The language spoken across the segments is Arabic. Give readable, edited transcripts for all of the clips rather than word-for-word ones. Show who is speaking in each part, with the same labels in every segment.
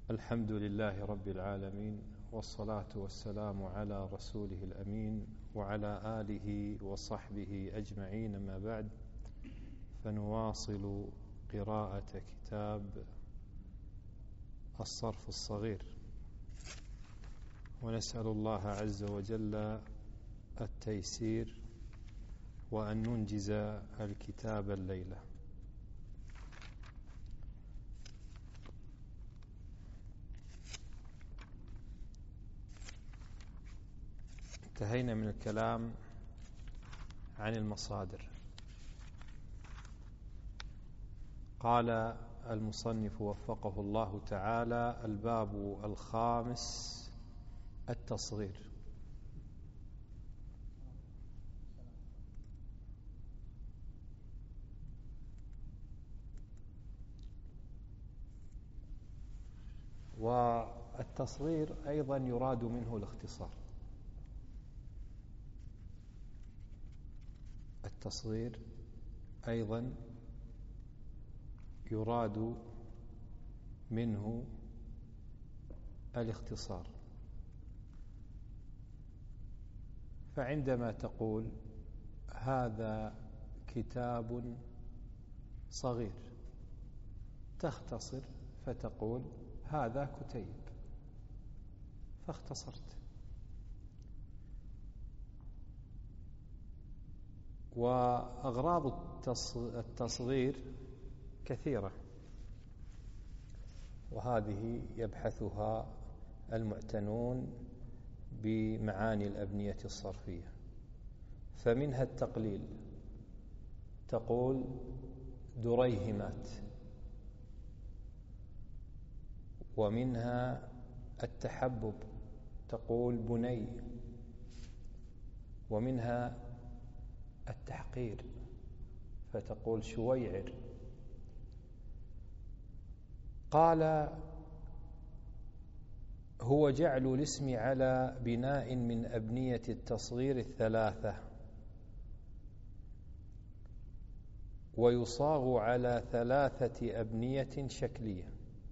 Speaker 1: الحمد لله رب العالمين، والصلاة والسلام على رسوله الأمين وعلى آله وصحبه أجمعين. ما بعد، فنواصل قراءة كتاب الصرف الصغير، ونسأل الله عز وجل التيسير وأن ننجز الكتاب الليلة. انتهينا من الكلام عن المصادر. قال المصنف وفقه الله تعالى: الباب الخامس التصغير. والتصغير أيضا يراد منه الاختصار. التصغير أيضا يراد منه الاختصار. فعندما تقول هذا كتاب صغير، تختصر فتقول هذا كتيب، فاختصرت. وأغراض التصغير كثيرة، وهذه يبحثها المعتنون بمعاني الأبنية الصرفية. فمنها التقليل، تقول دريهمات. ومنها التحبب، تقول بني. ومنها التحقير، فتقول شويعر. قال: هو جعل الاسم على بناء من أبنية التصغير الثلاثة، ويصاغ على ثلاثة أبنية شكلية.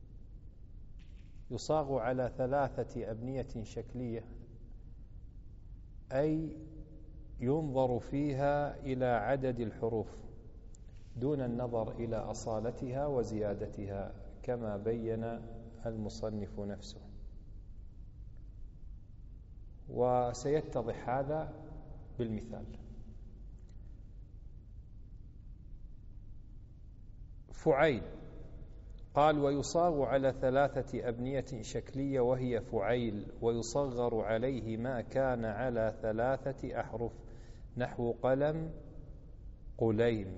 Speaker 1: يصاغ على ثلاثة أبنية شكلية، أي ينظر فيها إلى عدد الحروف دون النظر إلى أصالتها وزيادتها، كما بين المصنف نفسه. وسيتضح هذا بالمثال. فعيل، قال: ويصاغ على ثلاثة أبنية شكلية، وهي فعيل، ويصغر عليه ما كان على ثلاثة أحرف، نحو قلم، قليم.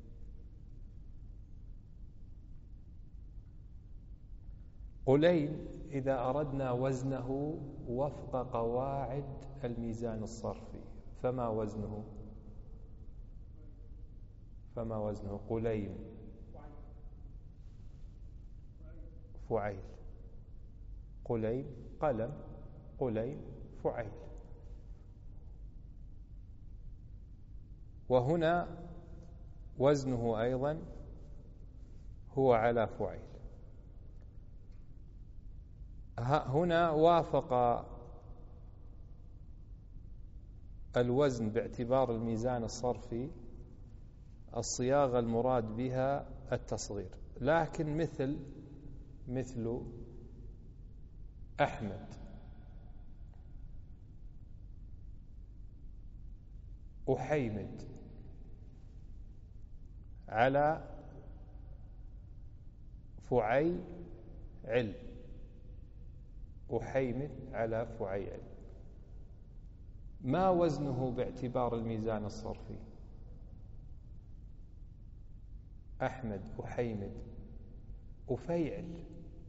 Speaker 1: قليم إذا أردنا وزنه وفق قواعد الميزان الصرفي، فما وزنه؟ قليم، فعيل. قليم، قلم، قليم، فعيل. وهنا وزنه أيضا هو على فعيل. هنا وافق الوزن باعتبار الميزان الصرفي الصياغة المراد بها التصغير، لكن مثل أحمد، أحيمد، على فعيل، أحيمد على فعيل. ما وزنه باعتبار الميزان الصرفي؟ أحمد، أحيمد، أفيعل.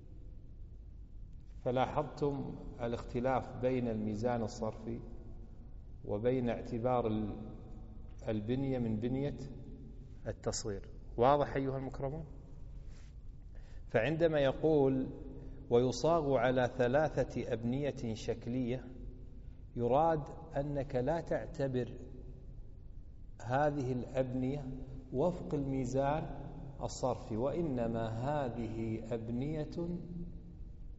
Speaker 1: فلاحظتم الاختلاف بين الميزان الصرفي وبين اعتبار البنية من بنية التصغير. واضح أيها المكرمون؟ فعندما يقول ويصاغ على ثلاثة أبنية شكلية، يراد أنك لا تعتبر هذه الأبنية وفق الميزان الصرفي، وإنما هذه أبنية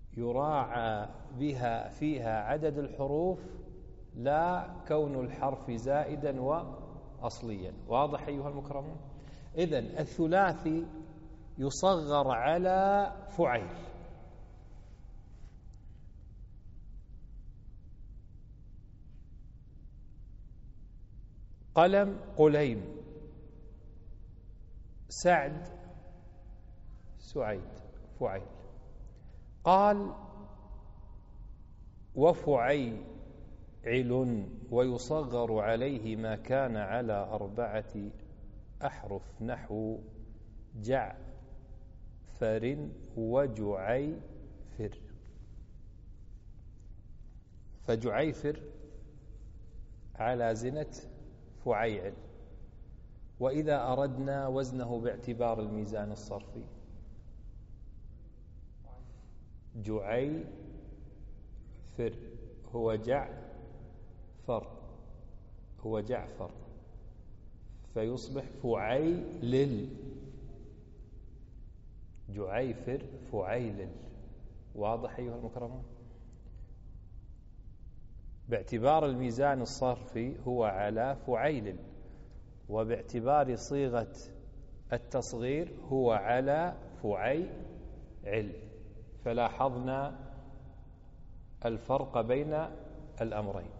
Speaker 1: يراعى بها فيها عدد الحروف لا كون الحرف زائدا وأصليا. واضح أيها المكرمون؟ إذن الثلاثي يصغر على فعيل. قلم قليم، سعد سعيد فعيل. قال وفعيعل ويصغر عليه ما كان على 4 أحرف نحو جعفر وجعيفر. فجعيفر على زنة فعيعل، وإذا أردنا وزنه باعتبار الميزان الصرفي جعيفر هو جعفر فيصبح فعيلل. جعيفر فعيلل. واضح أيها المكرمون؟ باعتبار الميزان الصرفي هو على فعيلل، وباعتبار صيغة التصغير هو على فعيعل. فلاحظنا الفرق بين الأمرين.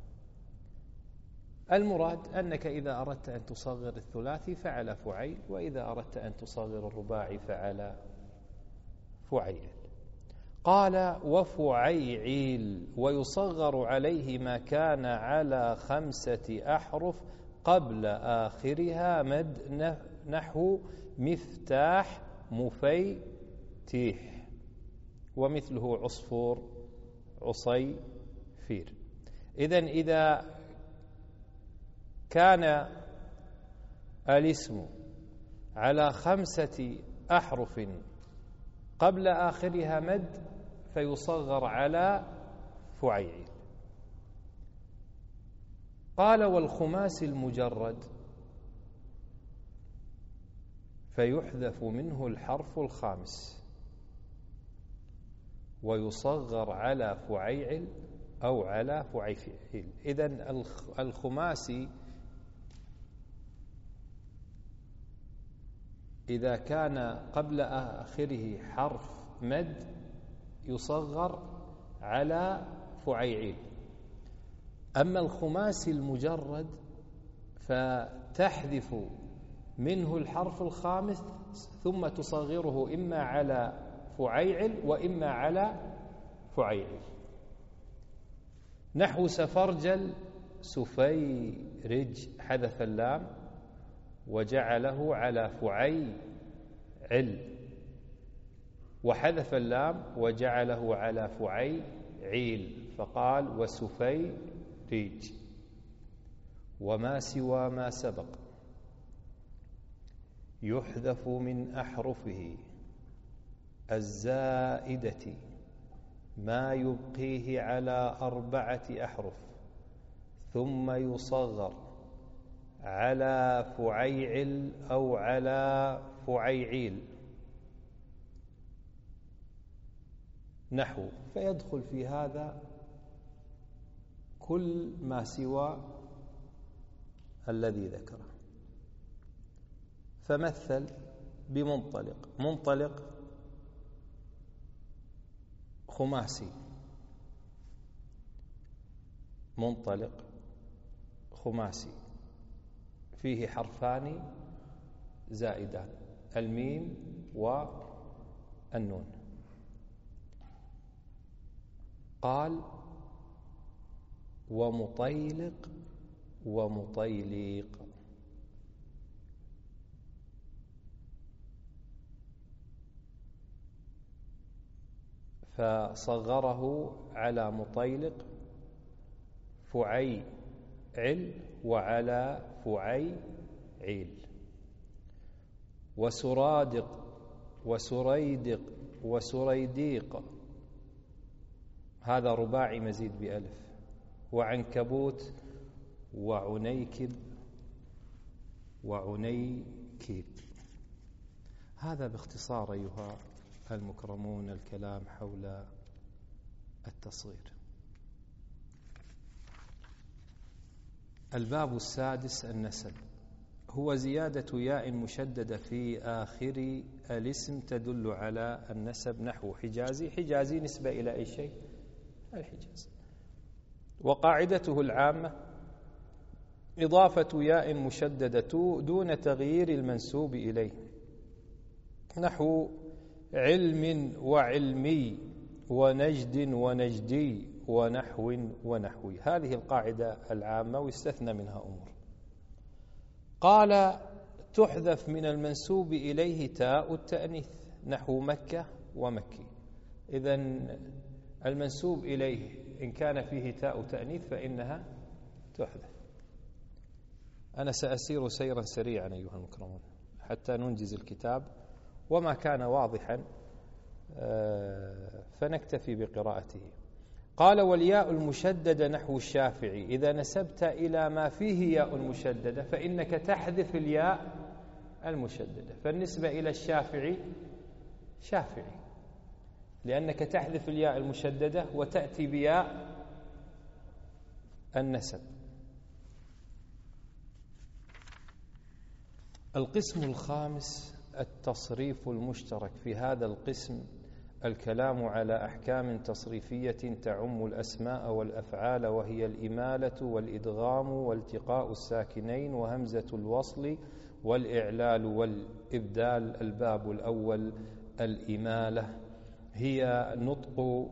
Speaker 1: المراد أنك إذا أردت أن تصغر الثلاثي فعلى فعيل، وإذا أردت أن تصغر الرباعي فعلى فعيل. قال وفعيعيل ويصغر عليه ما كان على 5 أحرف قبل آخرها مد نحو مفتاح مفيتيح، ومثله عصفور عصيفير. إذن إذا كان الاسم على 5 أحرف قبل آخرها مد فيصغر على فعيعيل. قال والخماس المجرد فيحذف منه الحرف الخامس ويصغر على فعيعل أو على فعيفيل. إذن الخماسي إذا كان قبل آخره حرف مد يصغر على فعيعيل. أما الخماسي المجرد فتحذف منه الحرف الخامس ثم تصغره إما على فعيعل وإما على فعيعل. نحو سفرجل سفيرج حذف اللام وجعله على فعيعل، وحذف اللام وجعله على فعيعيل فقال وسفيرج. وما سوى ما سبق يحذف من أحرفه الزائدة ما يبقيه على 4 أحرف ثم يصغر على فعيعل أو على فعيعيل نحو. فيدخل في هذا كل ما سوى الذي ذكره. فمثل بمنطلق. منطلق خماسي، منطلق خماسي فيه حرفان زائدان الميم والنون. قال ومطيلق ومطيليق. فصغره على مطيلق فعيعل وعلى فعيعيل. وسرادق وسريدق وسريديق هذا رباعي مزيد بألف. وعنكبوت وعنيكب وعنيكب. هذا باختصار أيها المكرمون الكلام حول التصغير. الباب السادس: النسب، هو زيادة ياء مشددة في آخر الاسم تدل على النسب، نحو حجازي. حجازي نسبة إلى أي شيء؟ الحجاز. وقاعدته العامة إضافة ياء مشددة دون تغيير المنسوب إليه، نحو علم وعلمي ونجد ونجدي ونحو ونحوي. هذه القاعدة العامة، ويستثنى منها أمور. قال: تحذف من المنسوب إليه تاء التأنيث، نحو مكة ومكي. إذن المنسوب إليه إن كان فيه تاء تأنيث فإنها تحذف. أنا سأسير سيرا سريعا أيها المكرمون حتى ننجز الكتاب، وما كان واضحا فنكتفي بقراءته. قال: والياء المشددة نحو الشافعي، إذا نسبت إلى ما فيه ياء مشددة فإنك تحذف الياء المشددة، فالنسبة إلى الشافعي شافعي، لأنك تحذف الياء المشددة وتأتي بياء النسب. القسم الخامس: التصريف المشترك. في هذا القسم الكلام على أحكام تصريفية تعم الأسماء والأفعال، وهي الإمالة والإدغام والتقاء الساكنين وهمزة الوصل والإعلال والإبدال. الباب الأول: الإمالة، هي نطق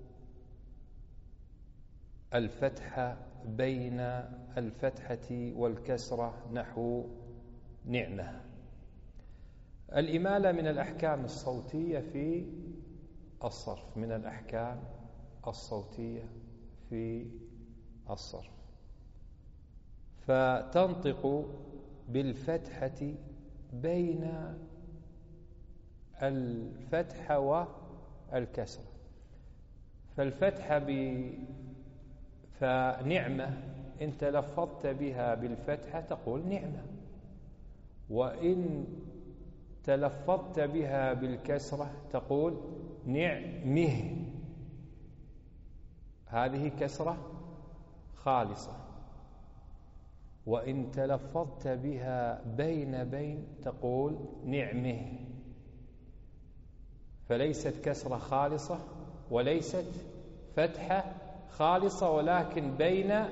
Speaker 1: الفتحة بين الفتحة والكسرة، نحو نعمة. الإمالة من الأحكام الصوتية في الصرف، من الأحكام الصوتية في الصرف، فتنطق بالفتحة بين الفتحة والكسرة. فالفتحة فنعمة إن تلفظت بها بالفتحة تقول نعمة، وإن تلفظت بها بالكسرة تقول نعمه. هذه كسرة خالصة. وإن تلفظت بها بين تقول نعمه، فليست كسرة خالصة وليست فتحة خالصة، ولكن بين.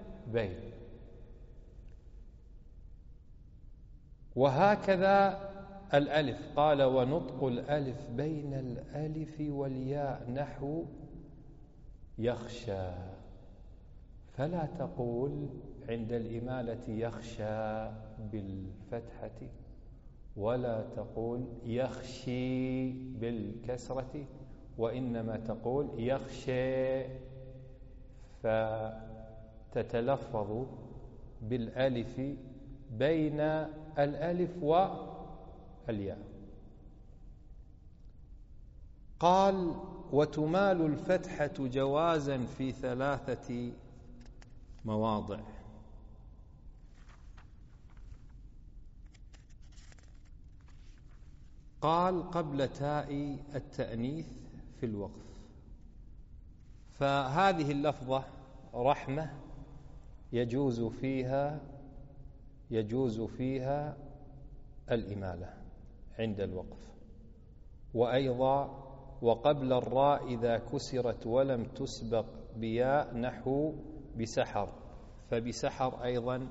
Speaker 1: وهكذا الألف. قال: ونطق الألف بين الألف والياء، نحو يخشى. فلا تقول عند الإمالة يخشى بالفتحة، ولا تقول يخشي بالكسرة، وإنما تقول يخشى، فتتلفظ بالألف بين الألف والياء. قال: وتمال الفتحة جوازا في 3 مواضع. قال: قبل تاء التأنيث في الوقف. فهذه اللفظة رحمة يجوز فيها الإمالة عند الوقف. وأيضا وقبل الراء إذا كسرت ولم تسبق بياء، نحو بسحر، فبسحر أيضا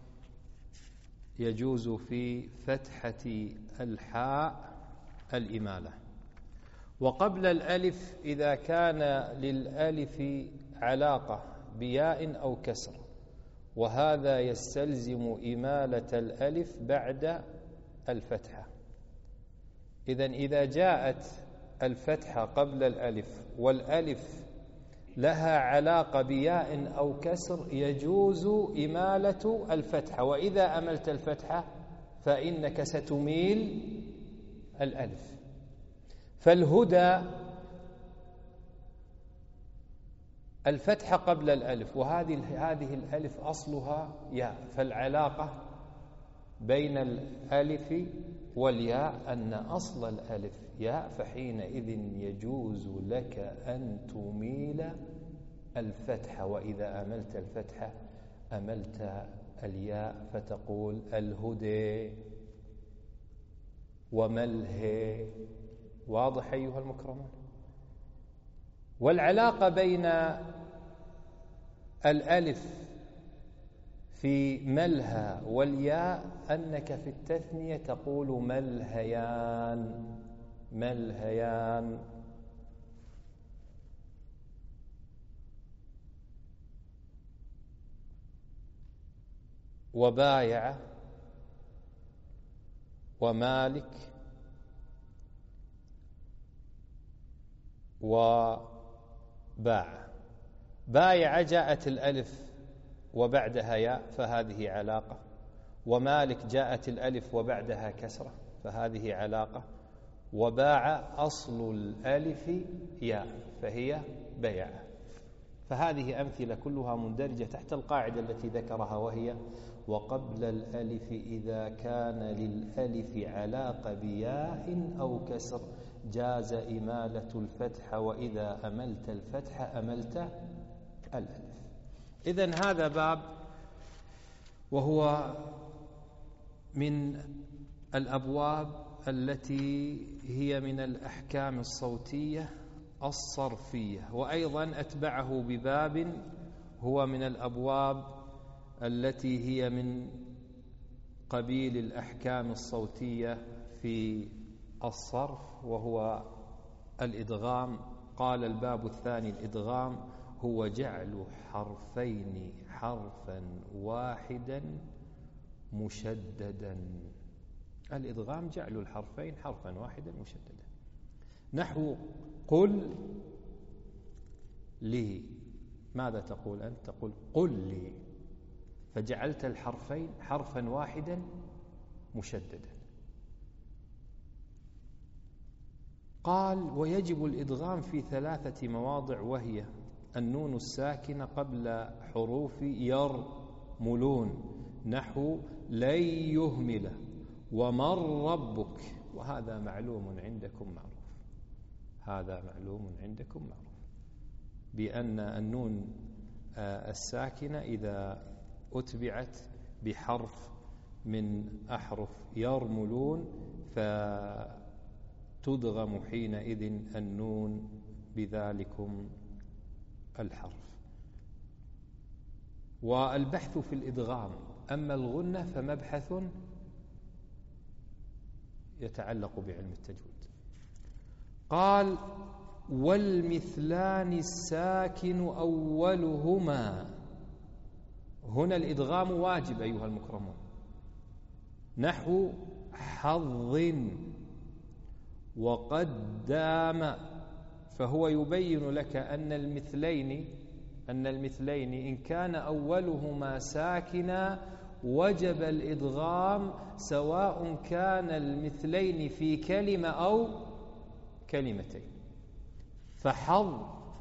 Speaker 1: يجوز في فتحة الحاء الإمالة. وقبل الألف إذا كان للألف علاقة بياء أو كسر، وهذا يستلزم إمالة الألف بعد الفتحة. إذن إذا جاءت الفتحة قبل الألف والألف لها علاقة بياء أو كسر يجوز إمالة الفتحة، وإذا أملت الفتحة فإنك ستميل الألف. فالهدى الفتحة قبل الألف، وهذه الألف أصلها ياء، فالعلاقة بين الألف والياء أن أصل الألف ياء، فحينئذ يجوز لك أن تميل الفتحة، وإذا أملت الفتحة أملت الياء، فتقول الهدى ومله. واضح أيها المكرمون؟ والعلاقة بين الألف في ملهى والياء أنك في التثنية تقول ملهيان، ملهيان. وبايع ومالك وباع. بايع جاءت الألف وبعدها ياء فهذه علاقة، ومالك جاءت الألف وبعدها كسرة فهذه علاقة، وباع أصل الألف ياء فهي بيع. فهذه أمثلة كلها مندرجة تحت القاعدة التي ذكرها، وهي وقبل الألف إذا كان للألف علاقة بياء أو كسر جاز إمالة الفتح، وإذا أملت الفتح أملت الألف. إذن هذا باب، وهو من الأبواب التي هي من الأحكام الصوتية الصرفية، وأيضا أتبعه بباب هو من الأبواب التي هي من قبيل الأحكام الصوتية في الصرف، وهو الإدغام. قال الباب الثاني الإدغام هو جعل حرفين حرفا واحدا مشددا. الإدغام جعل الحرفين حرفا واحدا مشددا. نحو قل لي، ماذا تقول أنت؟ تقول قل لي، فجعلت الحرفين حرفا واحدا مشددا. قال ويجب الإدغام في 3 مواضع، وهي النون الساكنة قبل حروف يرملون، نحو لن يهمل، ومن ربك، وهذا معلوم عندكم معروف، هذا معلوم عندكم معروف بأن النون الساكنة إذا أتبعت بحرف من أحرف يرملون فتدغم حينئذ النون بذلكم الحرف. والبحث في الإدغام، أما الغنة فمبحث يتعلق بعلم التجويد. قال والمثلان الساكن أولهما، هنا الإدغام واجب أيها المكرمون، نحو حظ وقدام، فهو يبين لك أن المثلين إن كان أولهما ساكنا وجب الإدغام، سواء كان المثلين في كلمة أو كلمتين. فحظ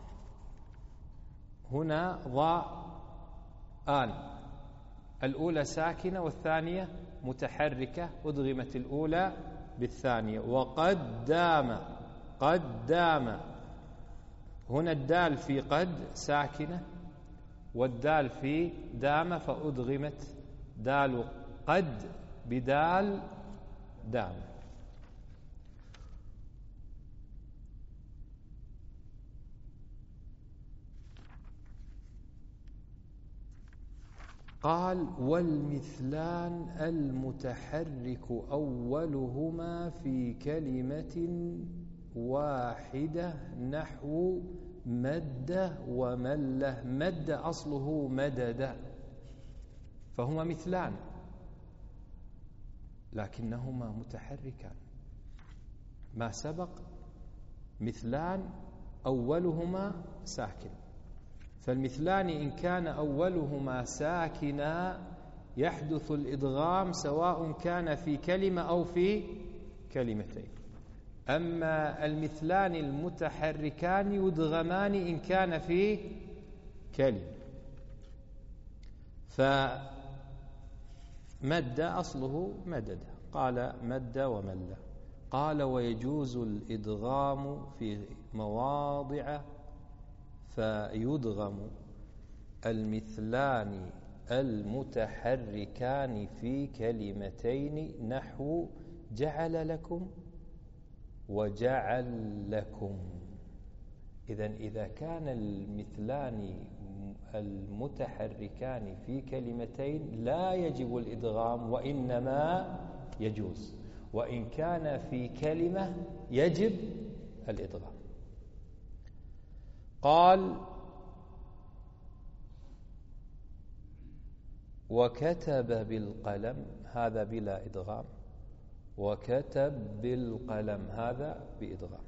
Speaker 1: هنا ضاء آن، الأولى ساكنة والثانية متحركة، أدغمت الأولى بالثانية. وقدام، قدام، هنا الدال في قد ساكنة والدال في دام، فأدغمت دال قد بدال دام. قال والمثلان المتحرك أولهما في كلمة واحدة، نحو مد ومله. مد أصله مدد، فهما مثلان لكنهما متحركان. ما سبق مثلان أولهما ساكن، فالمثلان إن كان أولهما ساكنا يحدث الإدغام سواء كان في كلمة أو في كلمتين. أما المثلان المتحركان يدغمان إن كان في كلمة. فمثل مد أصله مدد، قال مد ومل. قال ويجوز الإدغام في مواضع فيدغم المثلان المتحركان في كلمتين نحو جعل لكم وجعل لكم. إذا كان المثلان المتحركان في كلمتين لا يجب الإدغام وإنما يجوز، وإن كان في كلمة يجب الإدغام. قال وكتب بالقلم، هذا بلا إدغام، وكتب بالقلم هذا بإدغام.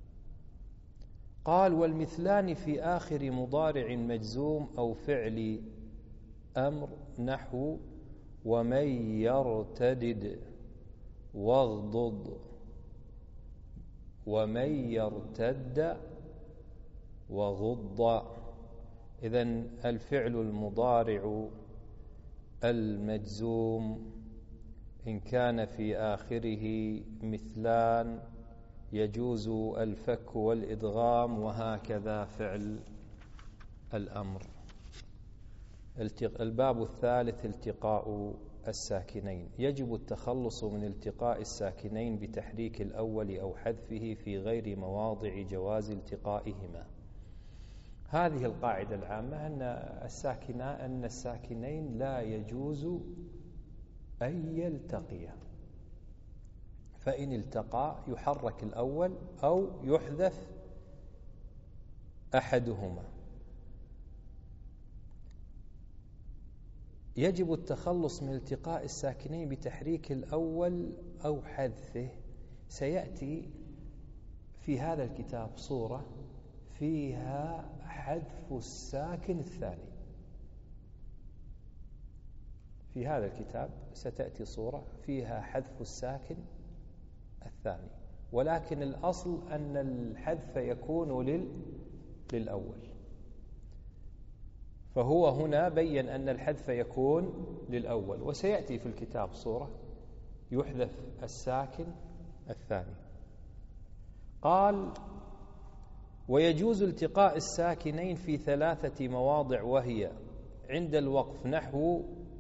Speaker 1: قال والمثلان في آخر مضارع مجزوم أو فعل أمر نحو ومن يرتدد واغضض، ومن يرتد وغض. إذن الفعل المضارع المجزوم إن كان في آخره مثلان يجوز الفك والإدغام، وهكذا فعل الأمر. الباب الثالث التقاء الساكنين. يجب التخلص من التقاء الساكنين بتحريك الأول أو حذفه في غير مواضع جواز التقائهما. هذه القاعدة العامة أن الساكنين لا يجوز أن يلتقيا، فإن التقى يحرك الأول أو يحذف أحدهما. يجب التخلص من التقاء الساكنين بتحريك الأول أو حذفه. سيأتي في هذا الكتاب صورة فيها حذف الساكن الثاني. في هذا الكتاب ستأتي صورة فيها حذف الساكن الثاني، ولكن الأصل أن الحذف يكون للأول، فهو هنا بين أن الحذف يكون للأول، وسيأتي في الكتاب صورة يحذف الساكن الثاني. قال ويجوز التقاء الساكنين في 3 مواضع، وهي عند الوقف نحو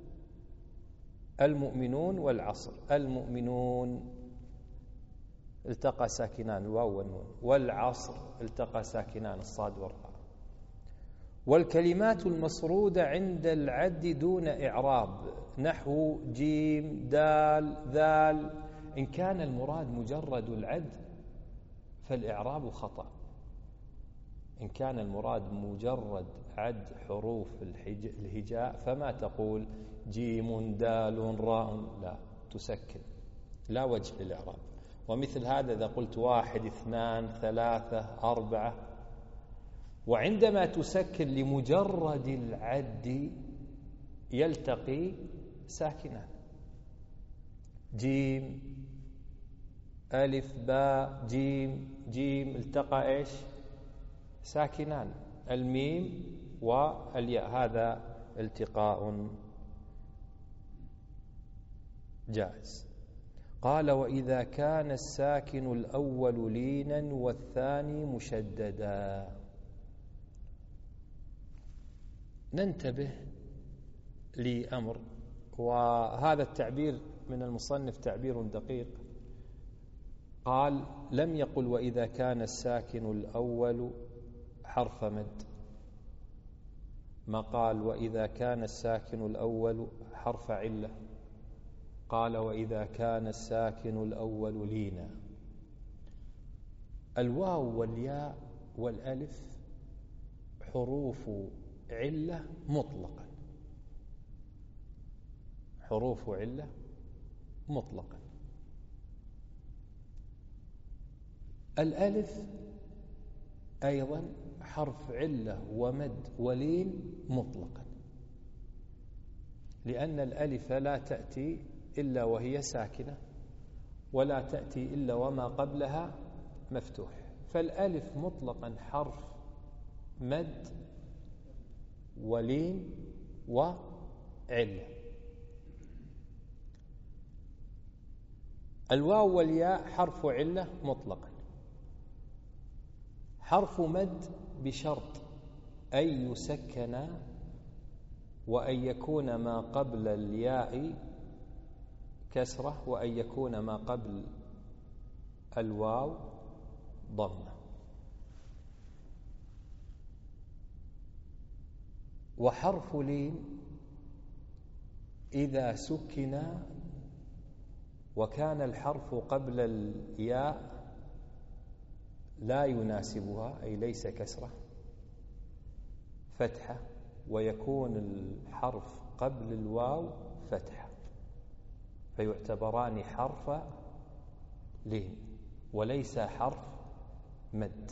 Speaker 1: المؤمنون والعصر. المؤمنون التقى ساكنان الواو والنون، والعصر التقى ساكنان الصاد والراء. والكلمات المصرودة عند العد دون إعراب نحو جيم دال ذال. إن كان المراد مجرد العد فالإعراب خطأ. إن كان المراد مجرد عد حروف الهجاء فما تقول جيم دال راء، لا، تسكن، لا وجه للإعراب. ومثل هذا إذا قلت 1 2 3 4، وعندما تسكن لمجرد العد يلتقي ساكنان. جيم ألف باء جيم جيم التقى إيش؟ ساكنان، الميم والياء، هذا التقاء جائز. قال وإذا كان الساكن الأول لينا والثاني مشددا. ننتبه لأمر، وهذا التعبير من المصنف تعبير دقيق. قال لم يقل وإذا كان الساكن الأول حرف مد، ما قال وإذا كان الساكن الأول حرف علة، قال وإذا كان الساكن الأول لينا. الواو والياء والألف حروف علة مطلقا، حروف علة مطلقا. الألف أيضا حرف علة ومد ولين مطلقا، لأن الألف لا تأتي إلا وهي ساكنة، ولا تأتي إلا وما قبلها مفتوح. فالألف مطلقا حرف مد ولين وعلة. الواو والياء حرف علة مطلقا، حرف مد بشرط أن يسكن وأن يكون ما قبل الياء كسرة وأن يكون ما قبل الواو ضمة. وحرف لين إذا سكن وكان الحرف قبل الياء لا يناسبها أي ليس كسرة فتحة، ويكون الحرف قبل الواو فتحة، فيعتبران حرف لين وليس حرف مد.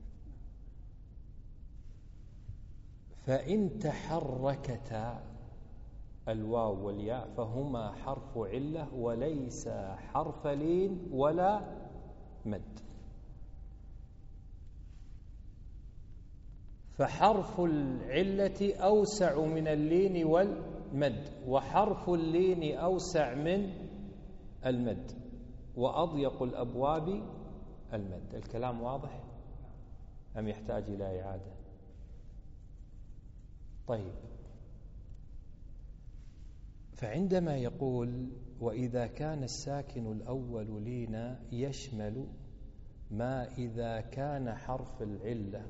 Speaker 1: فإن تحركتا الواو والياء فهما حرف علة وليس حرف لين ولا مد. فحرف العلة أوسع من اللين والمد، وحرف اللين أوسع من المد، وأضيق الأبواب المد. الكلام واضح أم يحتاج إلى إعادة؟ طيب، فعندما يقول وإذا كان الساكن الأول لينا يشمل ما إذا كان حرف العلة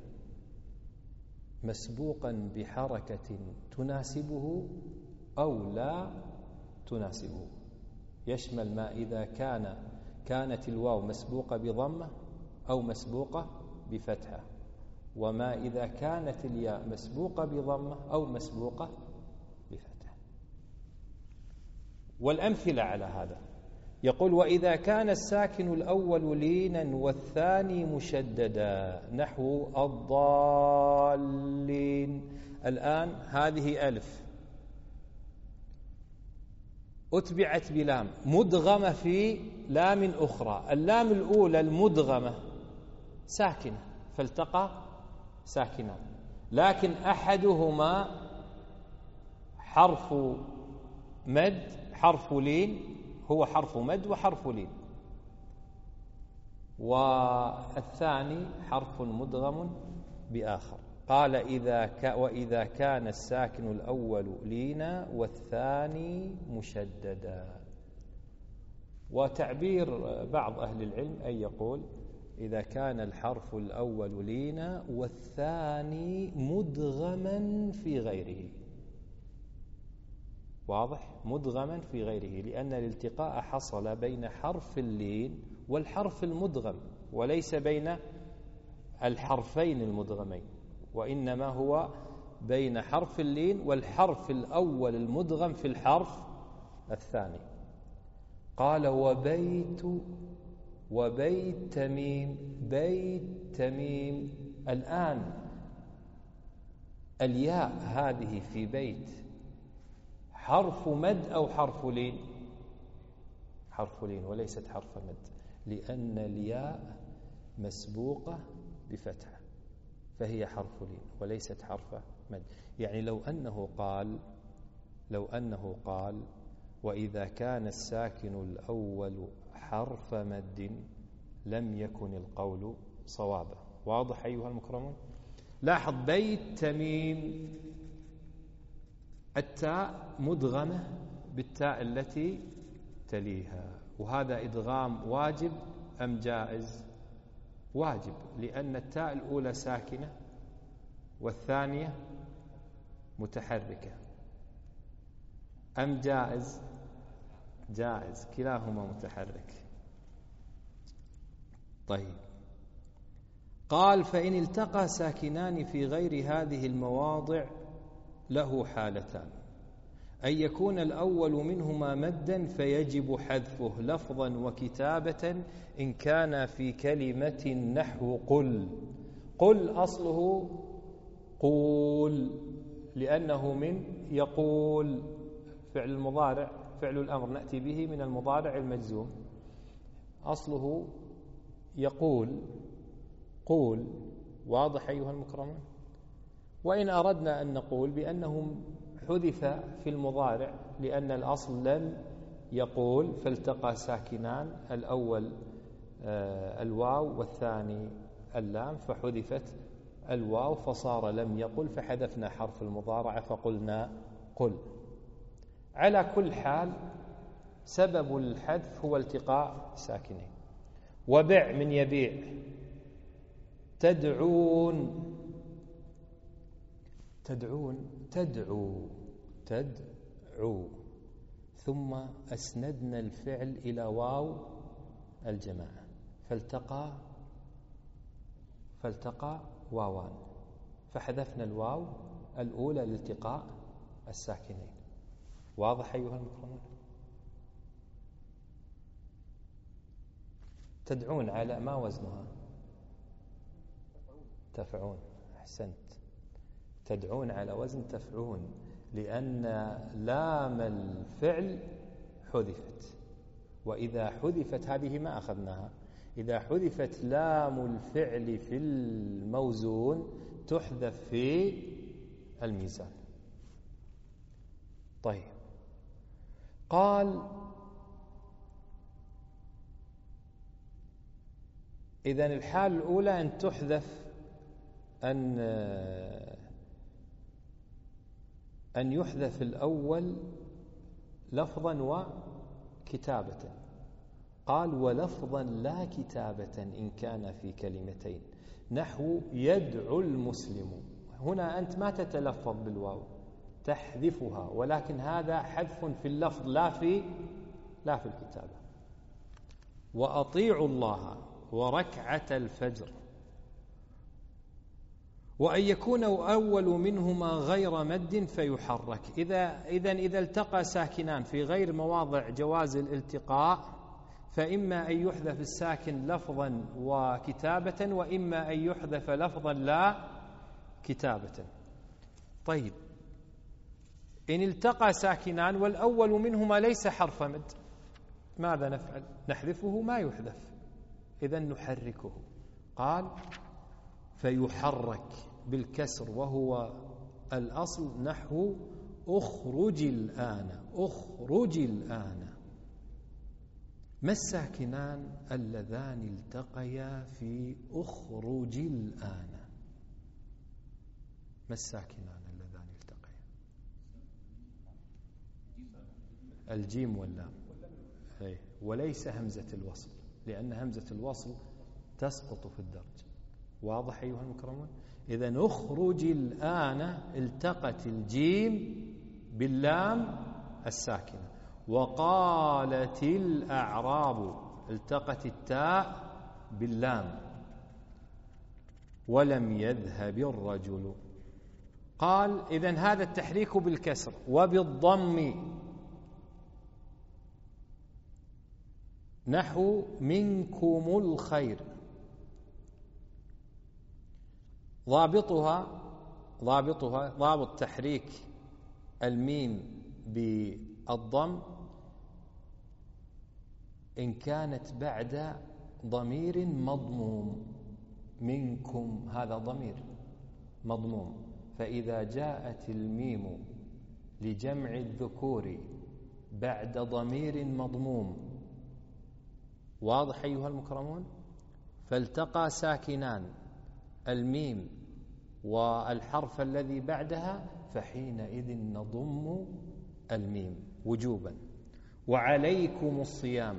Speaker 1: مسبوقا بحركة تناسبه أو لا تناسبه. يشمل ما إذا كانت الواو مسبوقة بضمة أو مسبوقة بفتحة، وما إذا كانت الياء مسبوقة بضمة أو مسبوقة بفتحة. والأمثلة على هذا يقول وإذا كان الساكن الأول لينا والثاني مشددا نحو الضالين. الآن هذه ألف أتبعت بلام مدغمة في لام أخرى، اللام الأولى المدغمة ساكنة فالتقى ساكنان، لكن أحدهما حرف مد حرف لين، هو حرف مد وحرف لين، والثاني حرف مدغم بآخر. قال وإذا كان الساكن الأول لينا والثاني مشددا. وتعبير بعض أهل العلم أن يقول إذا كان الحرف الأول لينا والثاني مدغما في غيره. واضح؟ مدغما في غيره، لأن الالتقاء حصل بين حرف اللين والحرف المدغم وليس بين الحرفين المدغمين، وإنما هو بين حرف اللين والحرف الأول المدغم في الحرف الثاني. قال وبيت تميم، بيت تميم. الآن الياء هذه في بيت حرف مد أو حرف لين؟ حرف لين وليست حرف مد، لأن الياء مسبوقة بفتحة فهي حرف لين وليست حرف مد. يعني لو أنه قال وإذا كان الساكن الأول حرف مد لم يكن القول صوابا. واضح أيها المكرمون؟ لاحظ بيت تميم التاء مدغمة بالتاء التي تليها، وهذا إدغام واجب أم جائز؟ واجب، لأن التاء الأولى ساكنة والثانية متحركة. أم جائز؟ جائز، كلاهما متحرك. طيب، قال فإن التقى ساكنان في غير هذه المواضع له حالتان: أن يكون الأول منهما مدا فيجب حذفه لفظا وكتابة إن كان في كلمة نحو قل. قل أصله قول لأنه من يقول، فعل المضارع فعل الأمر نأتي به من المضارع المجزوم، أصله يقول قول. واضح أيها المكرمون؟ وإن أردنا أن نقول بأنه حذف في المضارع لأن الأصل لم يقول فالتقى ساكنان، الأول الواو والثاني اللام، فحذفت الواو فصار لم يقل، فحذفنا حرف المضارعة فقلنا قل. على كل حال سبب الحذف هو التقاء ساكنين. وبع من يبيع. تدعون، تدعو، ثم أسندنا الفعل إلى واو الجماعة، فالتقى واوان، فحذفنا الواو الأولى لالتقاء الساكنين. واضح أيها المكرمون؟ تدعون على ما وزنها؟ تفعون. أحسنت. تدعون على وزن تفعون، لأن لام الفعل حذفت، وإذا حذفت هذه ما أخذناها، إذا حذفت لام الفعل في الموزون تحذف في الميزان. طيب، قال إذن الحال الأولى أن تحذف، أن يحذف الأول لفظا وكتابة. قال ولفظا لا كتابة إن كان في كلمتين، نحو يدعو المسلم. هنا أنت ما تتلفظ بالواو، تحذفها، ولكن هذا حذف في اللفظ لا في الكتابة. وأطيعوا الله وركعة الفجر، وأن يكون أول منهما غير مد فيحرك. إذا التقى ساكنان في غير مواضع جواز الالتقاء، فإما أن يحذف الساكن لفظا وكتابة، وإما أن يحذف لفظا لا كتابة. طيب، إن التقى ساكنان والأول منهما ليس حرف مد، ماذا نفعل؟ نحذفه، ما يحذف، إذن نحركه. قال فيحرك بالكسر وهو الأصل، نحو أخرج الآن، أخرج الآن. ما الساكنان اللذان التقيا في أخرج الآن؟ ما الساكنان اللذان التقيا؟ الجيم واللام، وليس همزة الوصل، لأن همزة الوصل تسقط في الدرج. واضح أيها المكرمون؟ إذن أخرج الآن التقت الجيم باللام الساكنة. وقالت الأعراب التقت التاء باللام. ولم يذهب الرجل. قال إذن هذا التحريك بالكسر. وبالضم، نحو منكم الخير. ضابط تحريك الميم بالضم إن كانت بعد ضمير مضموم. منكم هذا ضمير مضموم، فإذا جاءت الميم لجمع الذكور بعد ضمير مضموم، واضح أيها المكرمون؟ فالتقى ساكنان الميم والحرف الذي بعدها، فحينئذ نضم الميم وجوبا. وعليكم الصيام.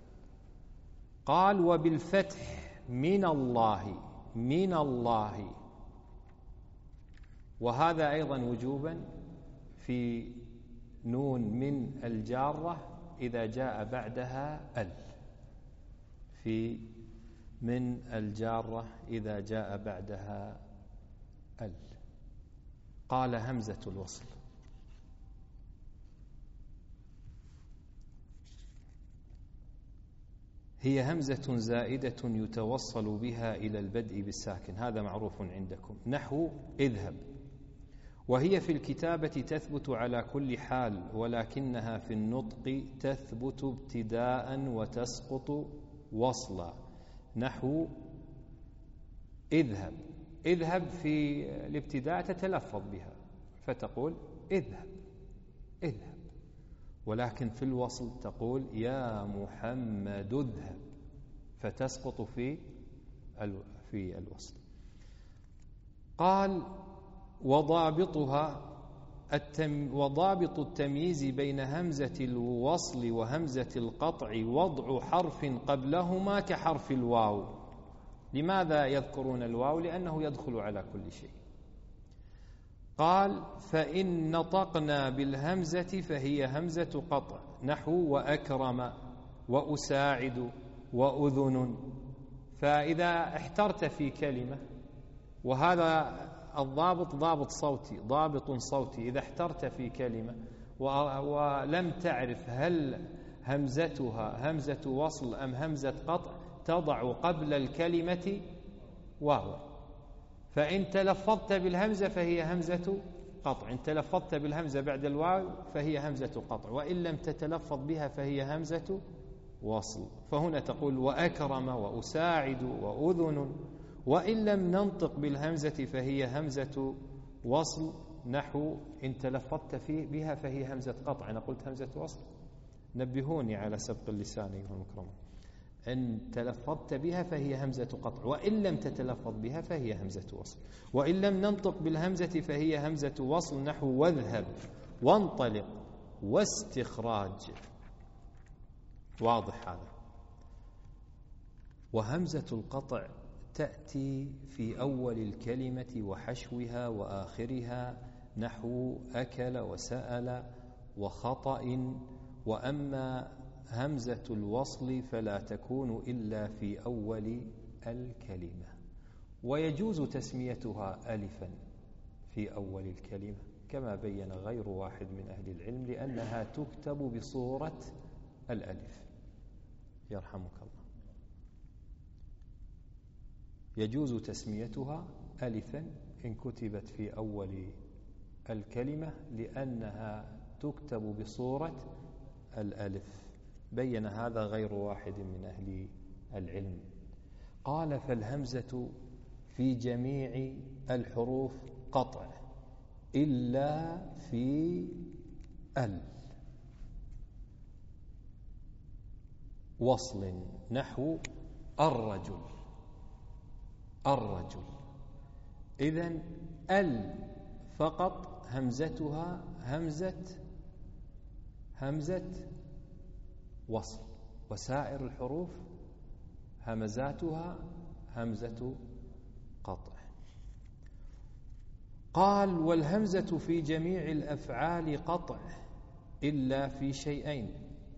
Speaker 1: قال وبالفتح من الله، من الله، وهذا أيضا وجوبا في نون من الجارة إذا جاء بعدها ال، في من الجارة إذا جاء بعدها ال. قال همزة الوصل. هي همزة زائدة يتوصل بها إلى البدء بالساكن، هذا معروف عندكم، نحو اذهب. وهي في الكتابة تثبت على كل حال، ولكنها في النطق تثبت ابتداء وتسقط وصلا، نحو اذهب. اذهب في الابتداء تتلفظ بها فتقول اذهب، اذهب. ولكن في الوصل تقول يا محمد اذهب، فتسقط في الوصل. قال وضابط التمييز بين همزة الوصل وهمزة القطع وضع حرف قبلهما كحرف الواو. لماذا يذكرون الواو؟ لأنه يدخل على كل شيء. قال فإن نطقنا بالهمزة فهي همزة قطع، نحو وأكرم وأساعد وأذن. فإذا احترت في كلمة، وهذا الضابط ضابط صوتي، إذا احترت في كلمة ولم تعرف هل همزتها همزة وصل أم همزة قطع، تضع قبل الكلمة واو. فإن تلفظت بالهمزة فهي همزة قطع، إن تلفظت بالهمزة بعد الواو فهي همزة قطع، وإن لم تتلفظ بها فهي همزة وصل. فهنا تقول وأكرم وأساعد وأذن، وإن لم ننطق بالهمزة فهي همزة وصل، نحو إن تلفظت بها فهي همزة قطع. أنا قلت همزة وصل، نبهوني على سبق اللسان أيها المكرمون. إن تلفظت بها فهي همزة قطع، وإن لم تتلفظ بها فهي همزة وصل. وإن لم ننطق بالهمزة فهي همزة وصل، نحو واذهب وانطلق واستخراج. واضح هذا. وهمزة القطع تأتي في أول الكلمة وحشوها وآخرها، نحو أكل وسأل وخطأ. وأما همزة الوصل فلا تكون إلا في أول الكلمة، ويجوز تسميتها ألفا في أول الكلمة كما بين غير واحد من أهل العلم، لأنها تكتب بصورة الألف. يرحمك الله. يجوز تسميتها ألفا إن كتبت في أول الكلمة، لأنها تكتب بصورة الألف. بين هذا غير واحد من أهل العلم. قال فالهمزة في جميع الحروف قطع إلا في وصل، نحو الرجل. إذن فقط همزتها همزة وصل، وسائر الحروف همزاتها همزة قطع. قال والهمزة في جميع الأفعال قطع إلا في شيئين.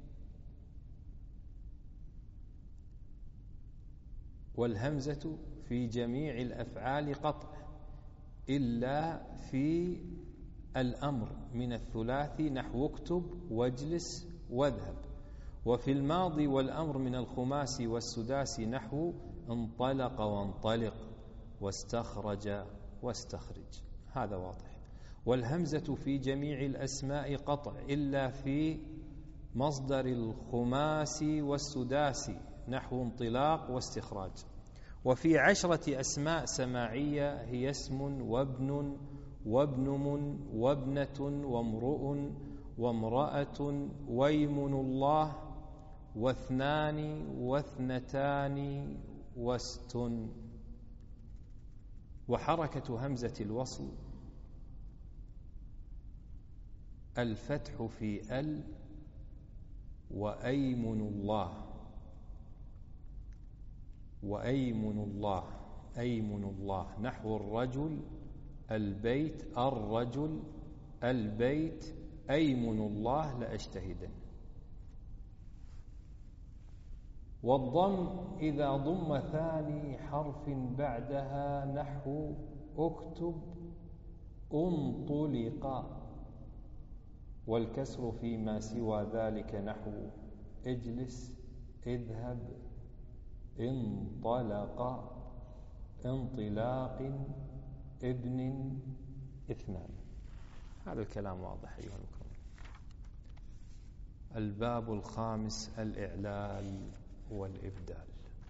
Speaker 1: والهمزة في جميع الأفعال قطع إلا في الأمر من الثلاثي، نحو اكتب واجلس واذهب. وفي الماضي والأمر من الخماسي والسداسي، نحو انطلق وانطلق واستخرج واستخرج. هذا واضح. والهمزة في جميع الأسماء قطع إلا في مصدر الخماسي والسداسي، نحو انطلاق واستخراج. وفي 10 أسماء سماعية هي اسم وابن وابنم وابنة وامرؤ وامرأة ويمن الله واثنان واثنتان واستن. وحركة همزة الوصل الفتح في وأيمن الله أيمن الله، نحو الرجل البيت الرجل البيت أيمن الله لأجتهدن. والضم إذا ضم ثاني حرف بعدها، نحو اكتب انطلق. والكسر فيما سوى ذلك، نحو اجلس اذهب انطلق انطلاق ابن اثنان. هذا الكلام واضح أيها الكرام. الباب الخامس الإعلال والإبدال.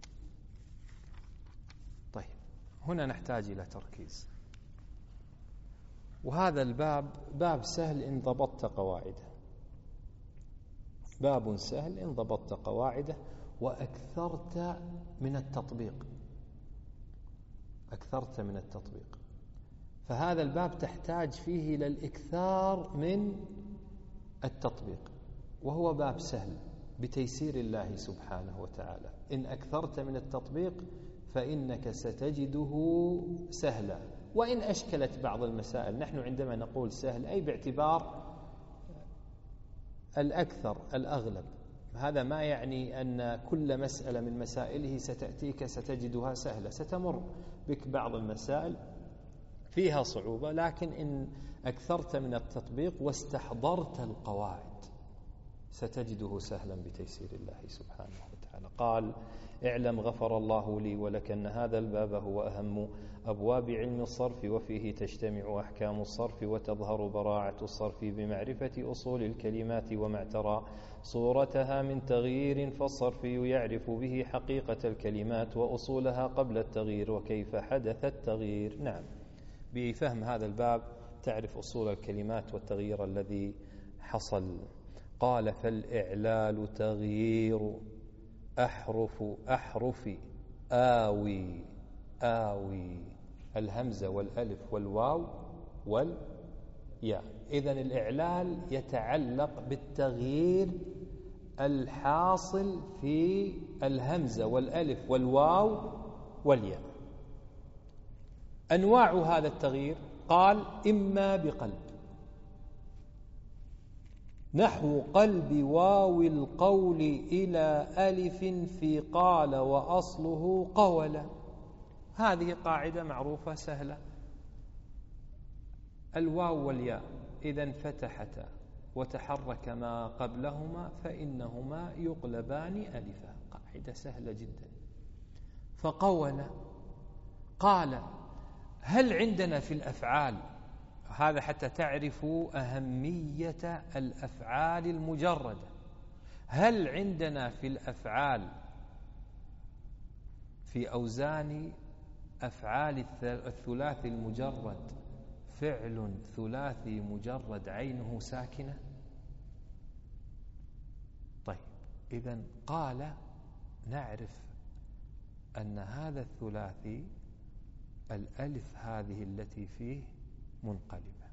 Speaker 1: طيب، هنا نحتاج إلى تركيز. وهذا الباب باب سهل إن ضبطت قواعده، باب سهل إن ضبطت قواعده وأكثرت من التطبيق. أكثرت من التطبيق، فهذا الباب تحتاج فيه إلى الإكثار من التطبيق، وهو باب سهل بتيسير الله سبحانه وتعالى. إن أكثرت من التطبيق فإنك ستجده سهلا، وإن أشكلت بعض المسائل. نحن عندما نقول سهل أي باعتبار الأكثر الأغلب، هذا ما يعني أن كل مسألة من مسائله ستأتيك ستجدها سهلة، ستمر بك بعض المسائل فيها صعوبة، لكن إن أكثرت من التطبيق واستحضرت القواعد ستجده سهلا بتيسير الله سبحانه وتعالى. قال: اعلم غفر الله لي ولك أن هذا الباب هو أهم أبواب علم الصرف، وفيه تجتمع أحكام الصرف وتظهر براعة الصرف بمعرفة أصول الكلمات وما اعترى صورتها من تغيير، فالصرف يعرف به حقيقة الكلمات وأصولها قبل التغيير وكيف حدث التغيير. نعم، بفهم هذا الباب تعرف أصول الكلمات والتغيير الذي حصل. قال: فالإعلال تغيير أحرف آوي الهمزة والألف والواو والياء. إذن الإعلال يتعلق بالتغيير الحاصل في الهمزة والألف والواو والياء. أنواع هذا التغيير قال: إما بقلب، نحو قلب واو القول إلى ألف في قال وأصله قول. هذه قاعدة معروفة سهلة. الواو والياء إذا انفتحتا وتحرك ما قبلهما فإنهما يقلبان ألفا. قاعدة سهلة جدا. فقول، قال. هل عندنا في الأفعال، هذا حتى تعرفوا أهمية الأفعال المجردة، هل عندنا في الأفعال في أوزان أفعال الثلاثي المجرد فعل ثلاثي مجرد عينه ساكنة؟ طيب، إذن قال نعرف أن هذا الثلاثي الألف هذه التي فيه منقلبة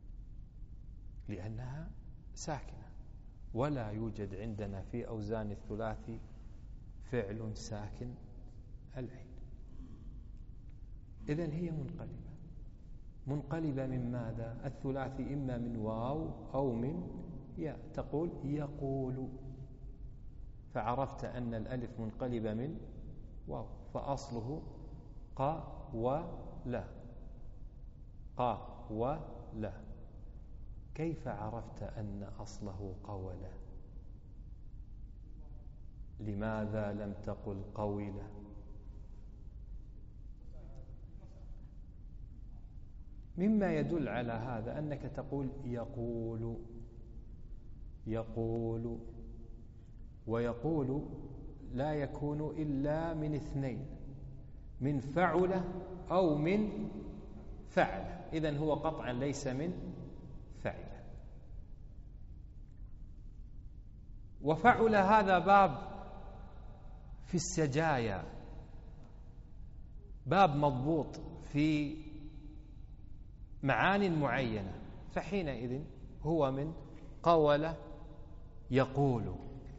Speaker 1: لأنها ساكنة، ولا يوجد عندنا في أوزان الثلاثي فعل ساكن العين. إذن هي منقلبة من ماذا؟ الثلاثي إما من واو أو من ياء. تقول يقول، فعرفت أن الألف منقلبة من واو، فأصله قا ولا. قا ولا. كيف عرفت أن أصله قولة؟ لماذا لم تقل قولة؟ مما يدل على هذا أنك تقول يقول، يقول، ويقول لا يكون إلا من اثنين، من فعل أو من فعل. إذن هو قطعا ليس من فعل. وفعل هذا باب في السجايا، باب مضبوط في معان معينة، فحينئذ هو من قول يقول.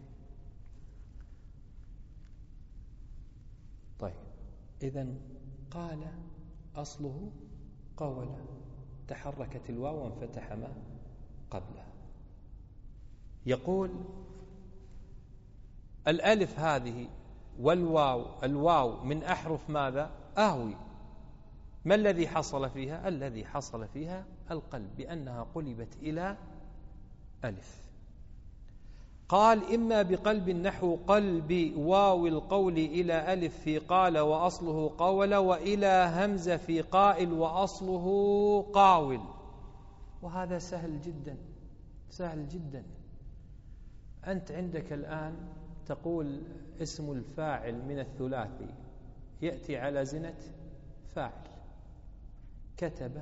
Speaker 1: طيب، إذن قال أصله قول، تحركت الواو وانفتح ما قبلها. يقول الألف هذه والواو، الواو من أحرف ماذا؟ آوي. ما الذي حصل فيها؟ الذي حصل فيها القلب، بأنها قلبت إلى ألف. قال إما بقلب نحو قلب واو القول إلى ألف في قال وأصله قول، وإلى همزة في قائل وأصله قاول. وهذا سهل جدا، سهل جدا. أنت عندك الآن تقول اسم الفاعل من الثلاثي يأتي على زنة فاعل. كتب،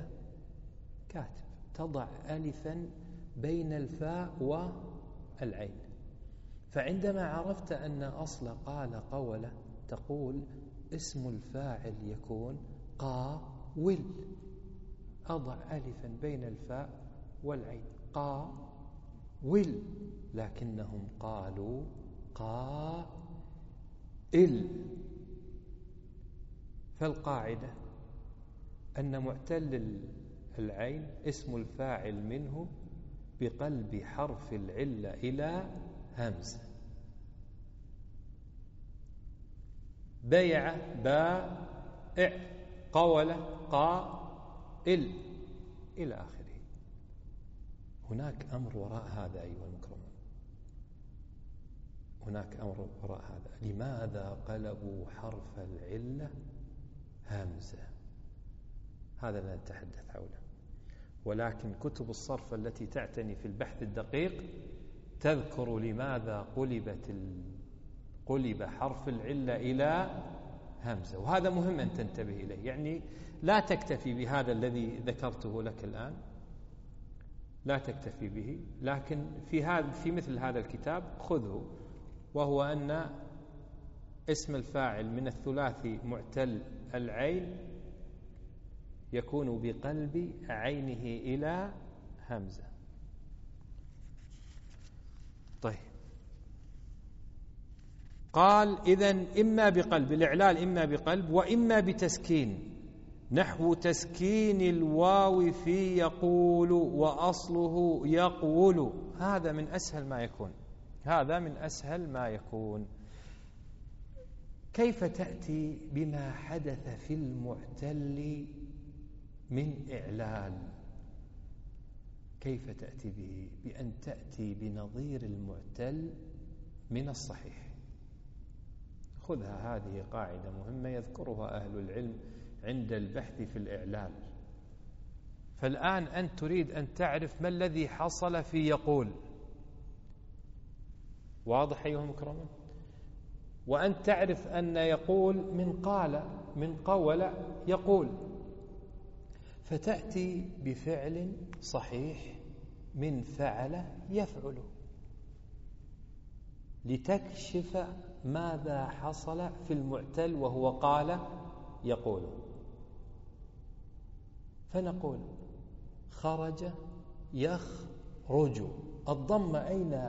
Speaker 1: كاتب، تضع ألفا بين الفاء والعين. فعندما عرفت أن أصل قال قول تقول اسم الفاعل يكون قاول، أضع ألفا بين الفاء والعين، قاول، لكنهم قالوا قائل. فالقاعدة أن معتل العين اسم الفاعل منه بقلب حرف العلة إلى همزة. بيع بائع، قول قائل، إلى آخره. هناك أمر وراء هذا أيها المكرمون، هناك أمر وراء هذا. لماذا قلبوا حرف العلة همزة؟ هذا لا نتحدث حوله، ولكن كتب الصرف التي تعتني في البحث الدقيق تذكر لماذا قلب حرف العلة إلى همزة، وهذا مهم أن تنتبه إليه. يعني لا تكتفي بهذا الذي ذكرته لك الآن، لا تكتفي به، لكن في مثل هذا الكتاب خذه، وهو أن اسم الفاعل من الثلاثي معتل العين يكون بقلب عينه إلى همزة. طيب، قال إذن إما بقلب، الإعلال إما بقلب وإما بتسكين، نحو تسكين الواو في يقول وأصله يقول. هذا من أسهل ما يكون، هذا من أسهل ما يكون. كيف تأتي بما حدث في المعتل من إعلال؟ كيف تأتي به؟ بأن تأتي بنظير المعتل من الصحيح. خذها، هذه قاعدة مهمة يذكرها أهل العلم عند البحث في الإعلال. فالآن أنت تريد أن تعرف ما الذي حصل في يقول، واضح أيها المكرمون؟ وأن تعرف أن يقول من قال، من قول يقول، فتأتي بفعل صحيح من فعل يفعل لتكشف ماذا حصل في المعتل وهو قال يقول. فنقول خرج يخرج، الضم أين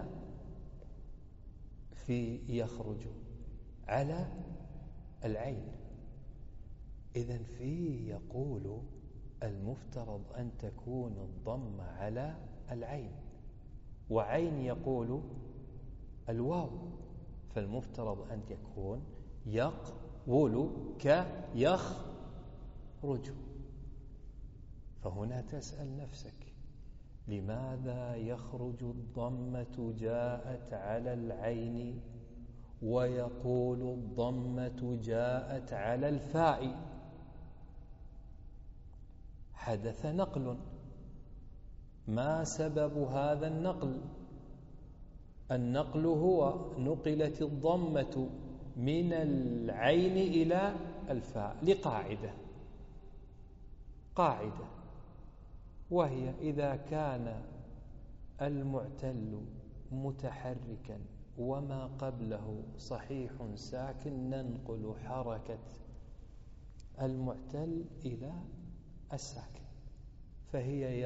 Speaker 1: في يخرج؟ على العين. إذن في يقول المفترض أن تكون الضم على العين، وعين يقول الواو، فالمفترض أن يكون يقول كيخرج. فهنا تسأل نفسك لماذا يخرج الضمة جاءت على العين ويقول الضمة جاءت على الفاء؟ حدث نقل. ما سبب هذا النقل؟ النقل هو نقلت الضمة من العين إلى الفاء لقاعدة، قاعدة، وهي إذا كان المعتل متحركا وما قبله صحيح ساكن ننقل حركة المعتل إلى الساكن، فهي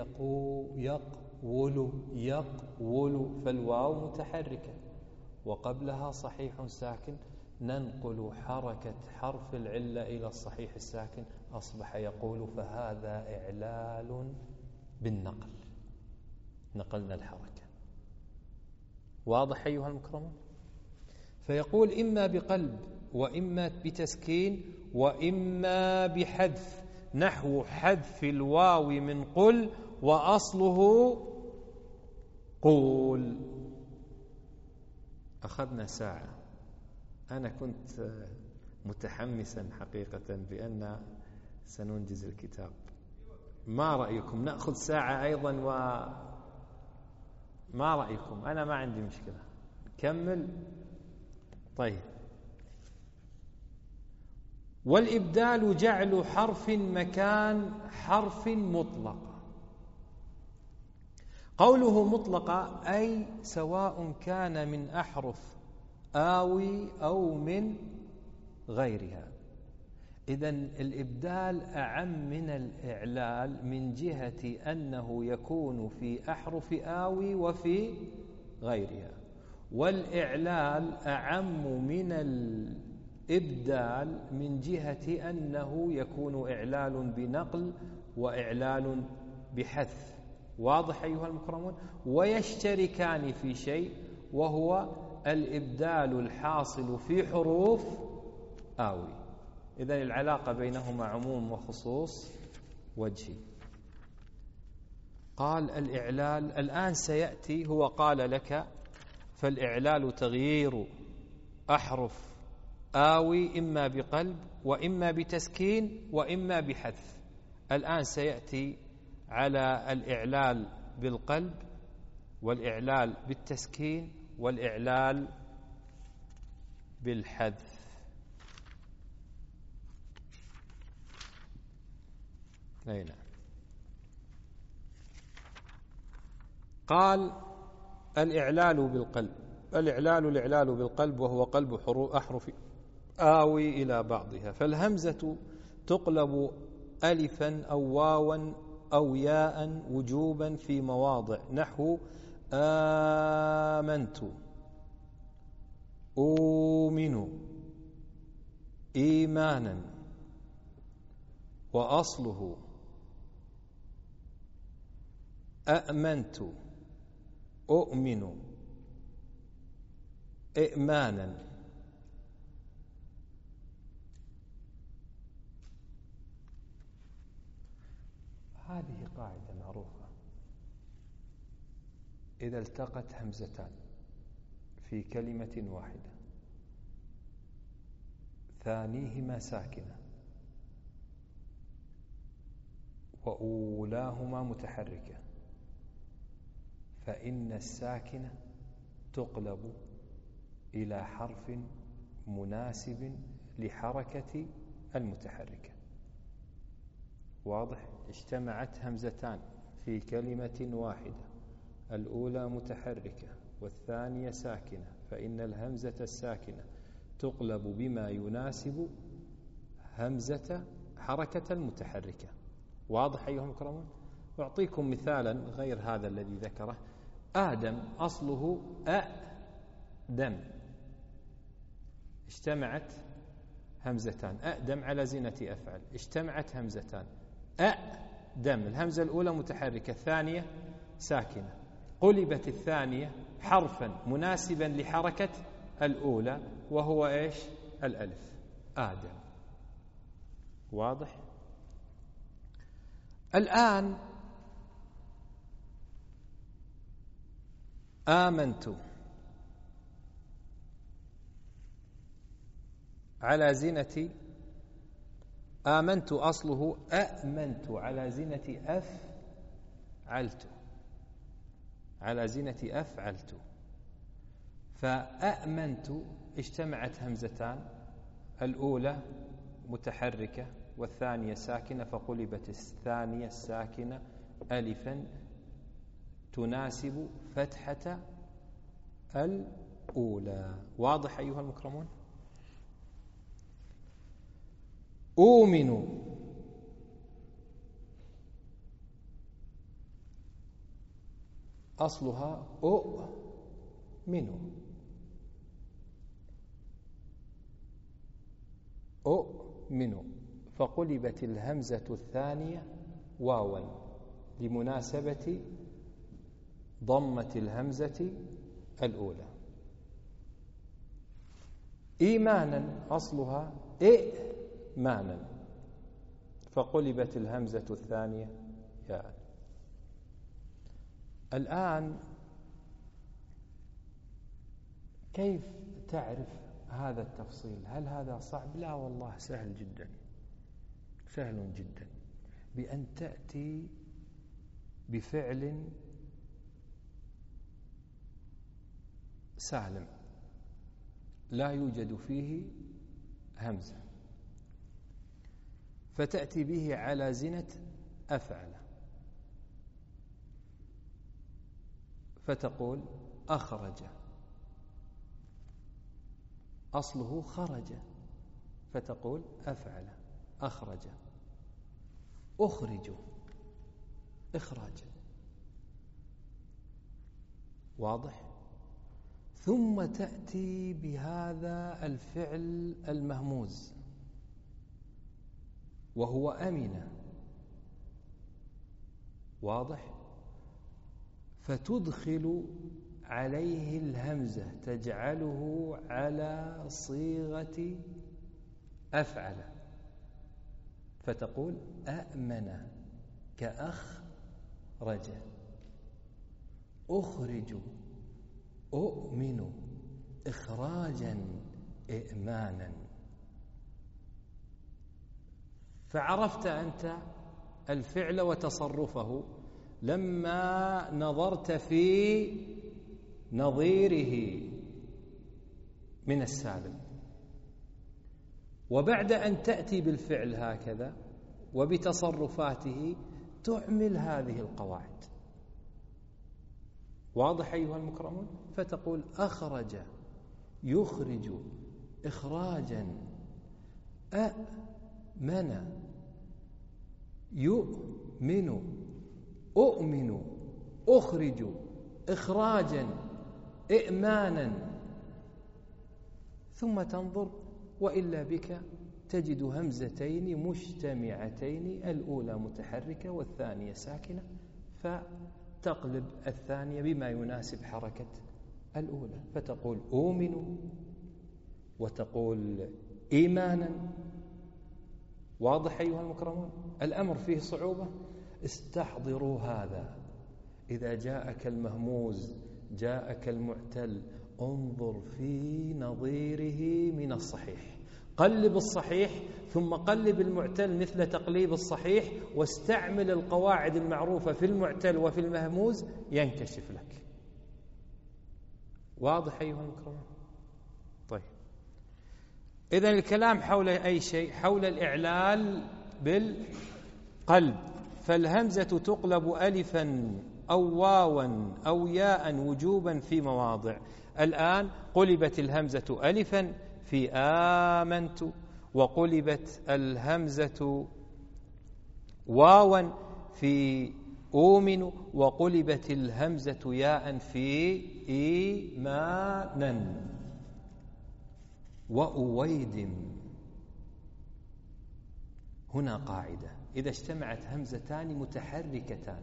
Speaker 1: يقول، فالواو متحركة وقبلها صحيح ساكن، ننقل حركة حرف العلة إلى الصحيح الساكن، أصبح يقول، فهذا إعلال بالنقل، نقلنا الحركة. واضح أيها المكرمون؟ فيقول إما بقلب وإما بتسكين وإما بحذف، نحو حذف الواو من قل وأصله قول. أخذنا ساعة. أنا كنت متحمسا حقيقة بأن سننجز الكتاب. ما رأيكم نأخذ ساعة أيضا؟ ما رأيكم؟ أنا ما عندي مشكلة، كمل. طيب، والإبدال جعل حرف مكان حرف مطلق. قوله مطلقة أي سواء كان من أحرف آوي أو من غيرها. إذن الإبدال أعم من الإعلال من جهة أنه يكون في أحرف آوي وفي غيرها، والإعلال أعم من الإبدال من جهة أنه يكون إعلال بنقل وإعلال بحذف. واضح أيها المكرمون؟ ويشتركان في شيء، وهو الإبدال الحاصل في حروف آوي. إذن العلاقة بينهما عموم وخصوص وجهي. قال الإعلال الآن سيأتي، هو قال لك فالإعلال تغيير أحرف آوي إما بقلب وإما بتسكين وإما بحذف. الآن سيأتي على الإعلال بالقلب والإعلال بالتسكين والإعلال بالحذف. نعم. قال الإعلال بالقلب. الإعلال بالقلب وهو قلب أحرف آوي إلى بعضها. فالهمزة تقلب ألفا أو واوا أو ياء وجوبا في مواضع، نحو آمنت، أؤمن، إيمانا. وأصله أأمنت، أؤمن، إئمانا. هذه قاعدة معروفة: إذا التقت همزتان في كلمة واحدة ثانيهما ساكنة وأولاهما متحركة، فإن الساكنة تقلب إلى حرف مناسب لحركة المتحركة. واضح؟ اجتمعت همزتان في كلمة واحدة، الأولى متحركة والثانية ساكنة، فإن الهمزة الساكنة تقلب بما يناسب همزة حركة المتحركة. واضح أيها المكرمون؟ أعطيكم مثالا غير هذا الذي ذكره. آدم أصله أأدم، اجتمعت همزتان. أأدم على زينة أفعل، اجتمعت همزتان. أأدم، الهمزة الأولى متحركة، الثانية ساكنة، قلبت الثانية حرفا مناسبا لحركة الأولى، وهو إيش؟ الألف، آدم. واضح؟ الآن آمنت على زينة، آمنت أصله أأمنت على زينة أفعلت، على زينة أفعلت. فأأمنت اجتمعت همزتان، الأولى متحركة والثانية ساكنة، فقلبت الثانية الساكنة ألفا تناسب فتحة الأولى. واضح أيها المكرمون؟ أؤمن أصلها أؤمن، أؤمن، فقلبت الهمزة الثانية واوا لمناسبة ضمة الهمزة الأولى. إيمانا أصلها إئمانا، فقلبت الهمزة الثانية ياء. الآن كيف تعرف هذا التفصيل؟ هل هذا صعب؟ لا والله سهل جدا، سهل جدا، بأن تأتي بفعل سالم لا يوجد فيه همزة، فتأتي به على زنة أفعل، فتقول أخرج، أصله خرج فتقول أفعل، أخرج. أخرج، إخراج. واضح؟ ثم تأتي بهذا الفعل المهموز وهو أمن. واضح؟ فتدخل عليه الهمزة تجعله على صيغة أفعل، فتقول أأمن كأخرج. أخرج، أؤمن، إخراجا، إئمانا. فعرفت أنت الفعل وتصرفه لما نظرت في نظيره من السالم. وبعد أن تأتي بالفعل هكذا وبتصرفاته تعمل هذه القواعد. واضح أيها المكرمون؟ فتقول أخرج، يخرج، إخراجا، أأمن، يؤمن، أؤمن، أخرج، إخراجا، إئمانا. ثم تنظر وإلا بك تجد همزتين مجتمعتين، الأولى متحركة والثانية ساكنة، فتقلب الثانية بما يناسب حركة الأولى، فتقول أؤمن وتقول إيمانا. واضح أيها المكرمون؟ الأمر فيه صعوبة؟ استحضروا هذا. إذا جاءك المهموز، جاءك المعتل، انظر في نظيره من الصحيح، قلب الصحيح ثم قلب المعتل مثل تقليب الصحيح، واستعمل القواعد المعروفة في المعتل وفي المهموز ينكشف لك. واضح أيها المكرمون؟ طيب، إذن الكلام حول أي شيء؟ حول الإعلال بالقلب. فالهمزة تقلب ألفا أو واوا أو ياء وجوبا في مواضع. الآن قلبت الهمزة ألفا في آمنت، وقلبت الهمزة واوا في أؤمن، وقلبت الهمزة ياء في إيمانا. وأويدم. هنا قاعدة: إذا اجتمعت همزتان متحركتان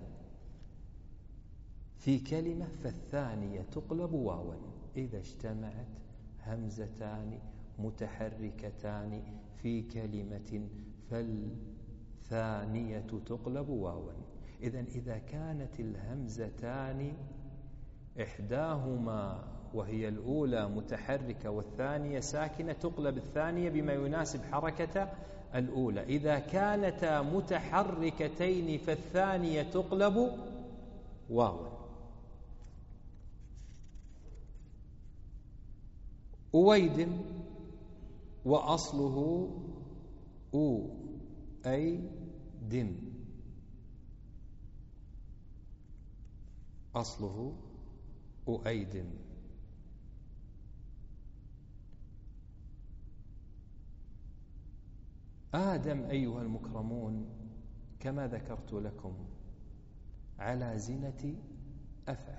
Speaker 1: في كلمة فالثانية تقلب واوا. إذا اجتمعت همزتان متحركتان في كلمة فالثانية تقلب واوا. إذن إذا كانت الهمزتان إحداهما وهي الأولى متحركة والثانية ساكنة تقلب الثانية بما يناسب حركة الأولى. إذا كانتا متحركتين فالثانية تقلب واوا. أويدم وأصله أو أي دم، أصله أؤيدم. آدم أيها المكرمون كما ذكرت لكم على زنة أفعل،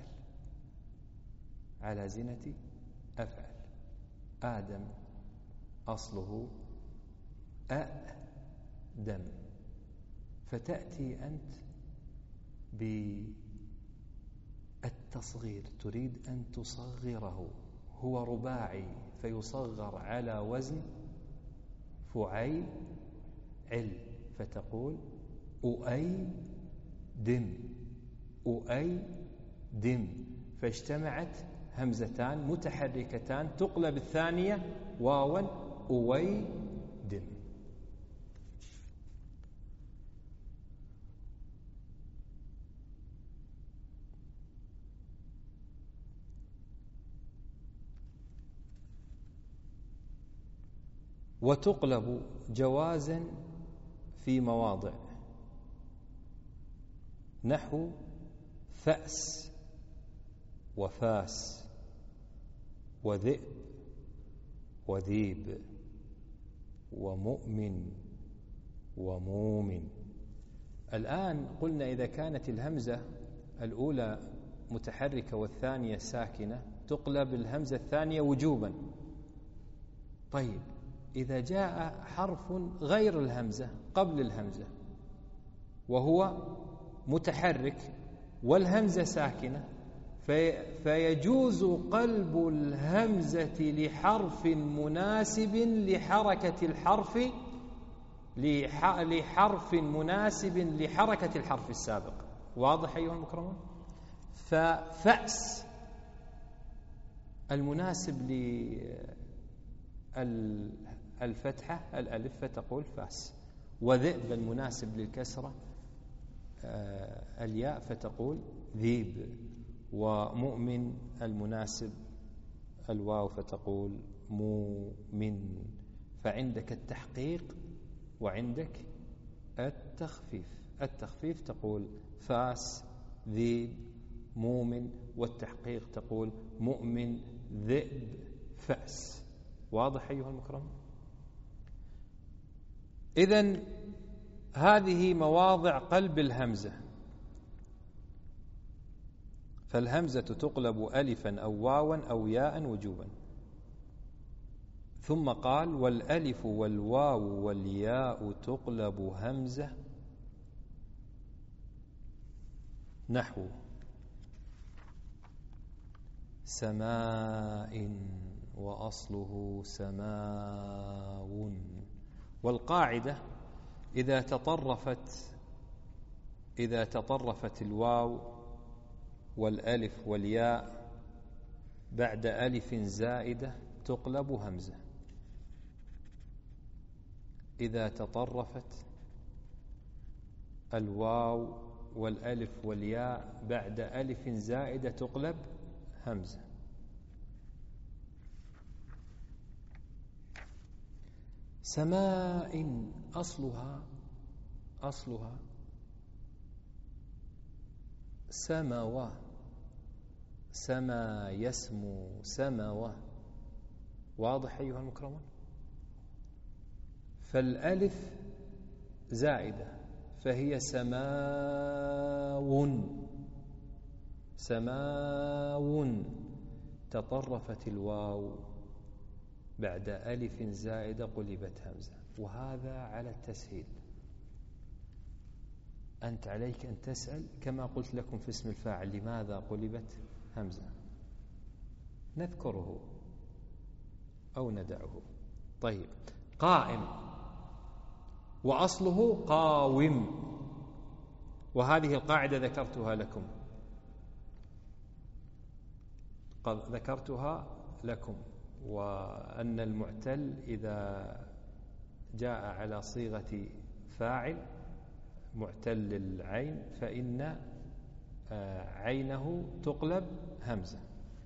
Speaker 1: على زنة أفعل. آدم أصله أأدم، فتأتي أنت بالتصغير، تريد أن تصغره، هو رباعي فيصغر على وزن فعيل، فتقول أؤيدم، أؤيدم. فاجتمعت همزتان متحركتان تقلب الثانية واوا، أويدم. وتقلب جوازا في مواضع، نحو فأس وفاس وذئب وذيب ومؤمن ومومن. الآن قلنا إذا كانت الهمزة الأولى متحركة والثانية ساكنة تقلب الهمزة الثانية وجوبا. طيب إذا جاء حرف غير الهمزة قبل الهمزة وهو متحرك والهمزة ساكنة فيجوز قلب الهمزة لحرف مناسب لحركة الحرف لحرف مناسب لحركة الحرف السابق. واضح أيها المكرمون؟ ففأس المناسب للفتحة الألف فتقول فاس، وذئب المناسب للكسرة الياء فتقول ذيب، ومؤمن المناسب الواو فتقول مؤمن. فعندك التحقيق وعندك التخفيف. التخفيف تقول فاس ذيب مؤمن، والتحقيق تقول مؤمن ذئب فأس. واضح أيها المكرم؟ إذن هذه مواضع قلب الهمزة. فالهمزة تقلب ألفا أو واوا أو ياء وجوبا. ثم قال والألف والواو والياء تقلب همزة نحو سماء وأصله سماو. والقاعدة إذا تطرفت الواو والألف والياء بعد ألف زائدة تقلب همزة. إذا تطرفت الواو والألف والياء بعد ألف زائدة تقلب همزة. سماء أصلها سماوة، سما يسمو سماوة. واضح أيها المكرمون؟ فالألف زائدة فهي سماو. تطرفت الواو بعد ألف زائدة قلبت همزة. وهذا على التسهيل. أنت عليك أن تسأل كما قلت لكم في اسم الفاعل لماذا قلبت همزة، نذكره أو ندعه. طيب قائم وأصله قاوم، وهذه القاعدة ذكرتها لكم وأن المعتل إذا جاء على صيغة فاعل معتل العين فإن عينه تقلب همزة.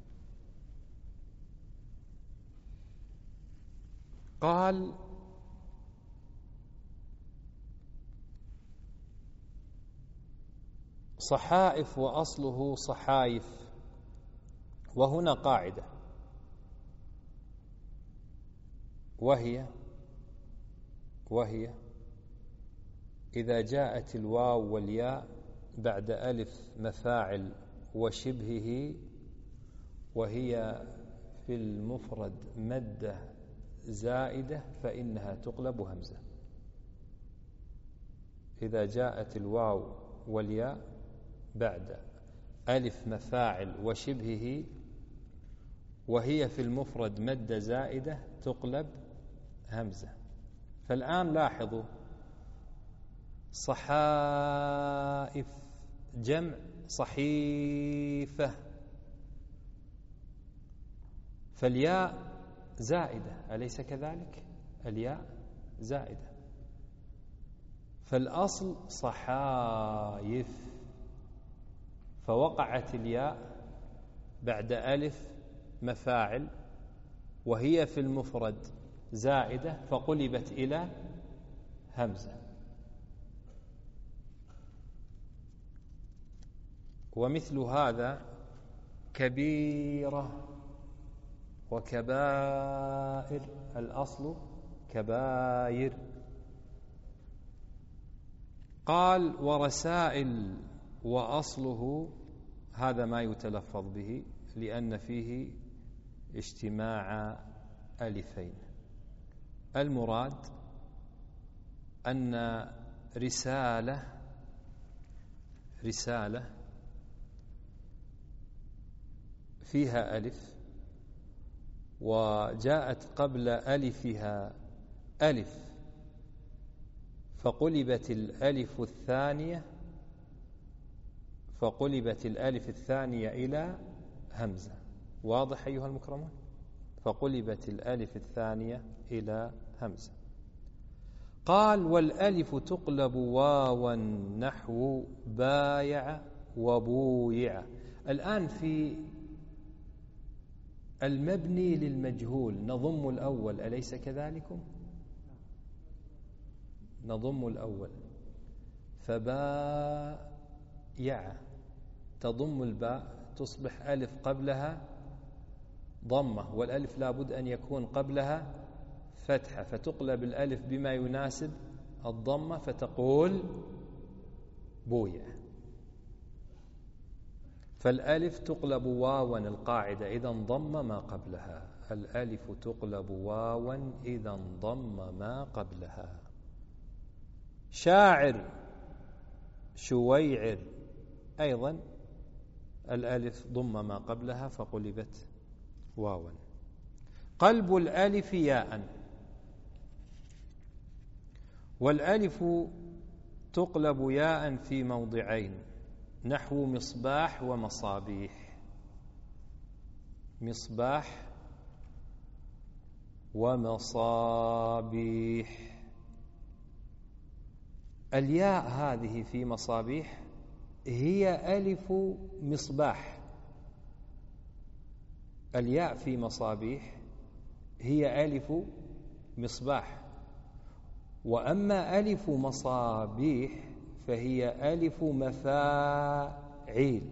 Speaker 1: قال صحائف وأصله صحايف. وهنا قاعدة وهي إذا جاءت الواو والياء بعد ألف مفاعل وشبهه وهي في المفرد مدة زائدة فإنها تقلب همزة. إذا جاءت الواو والياء بعد ألف مفاعل وشبهه وهي في المفرد مدة زائدة تقلب همزة. فالآن لاحظوا صحائف جمع صحيفة، فالياء زائدة أليس كذلك؟ الياء زائدة، فالأصل صحايف، فوقعت الياء بعد ألف مفاعل وهي في المفرد زائدة فقلبت إلى همزة. ومثل هذا كبيرة وكبائر، الأصل كبائر. قال ورسائل، وأصله هذا ما يتلفظ به لأن فيه اجتماع ألفين. المراد أن رسالة فيها ألف وجاءت قبل ألفها ألف فقلبت الألف الثانية إلى همزة. واضح أيها المكرمون؟ فقلبت الألف الثانية إلى همزة. قال والألف تقلب واوا نحو بايع وبويع. الآن في المبني للمجهول نضم الأول، أليس كذلكم؟ نضم الأول، فبايع تضم الباء تصبح ألف قبلها ضمة، والألف لابد أن يكون قبلها فتحة، فتقلب الألف بما يناسب الضمة فتقول بويع. فالألف تقلب واوا القاعدة إذا انضم ما قبلها، الألف تقلب واوا إذا انضم ما قبلها. شاعر شويعر أيضا الألف ضم ما قبلها فقلبت واوا. قلب الألف ياء، والألف تقلب ياء في موضعين نحو مصباح ومصابيح. مصباح ومصابيح. الياء هذه في مصابيح هي ألف مصباح، الياء في مصابيح هي ألف مصباح، وأما ألف مصابيح فهي ألف مفاعيل.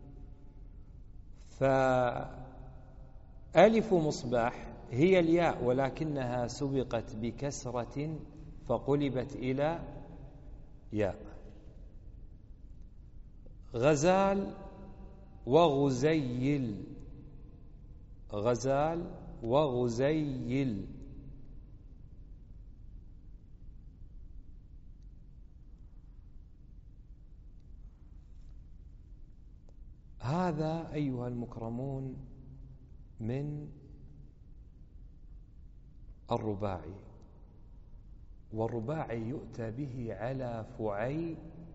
Speaker 1: فألف مصباح هي الياء ولكنها سبقت بكسرة فقلبت إلى ياء. غزال وغزيل، غزال وغزيل. هذا أيها المكرمون من الرباعي، والرباعي يؤتى به على فعيل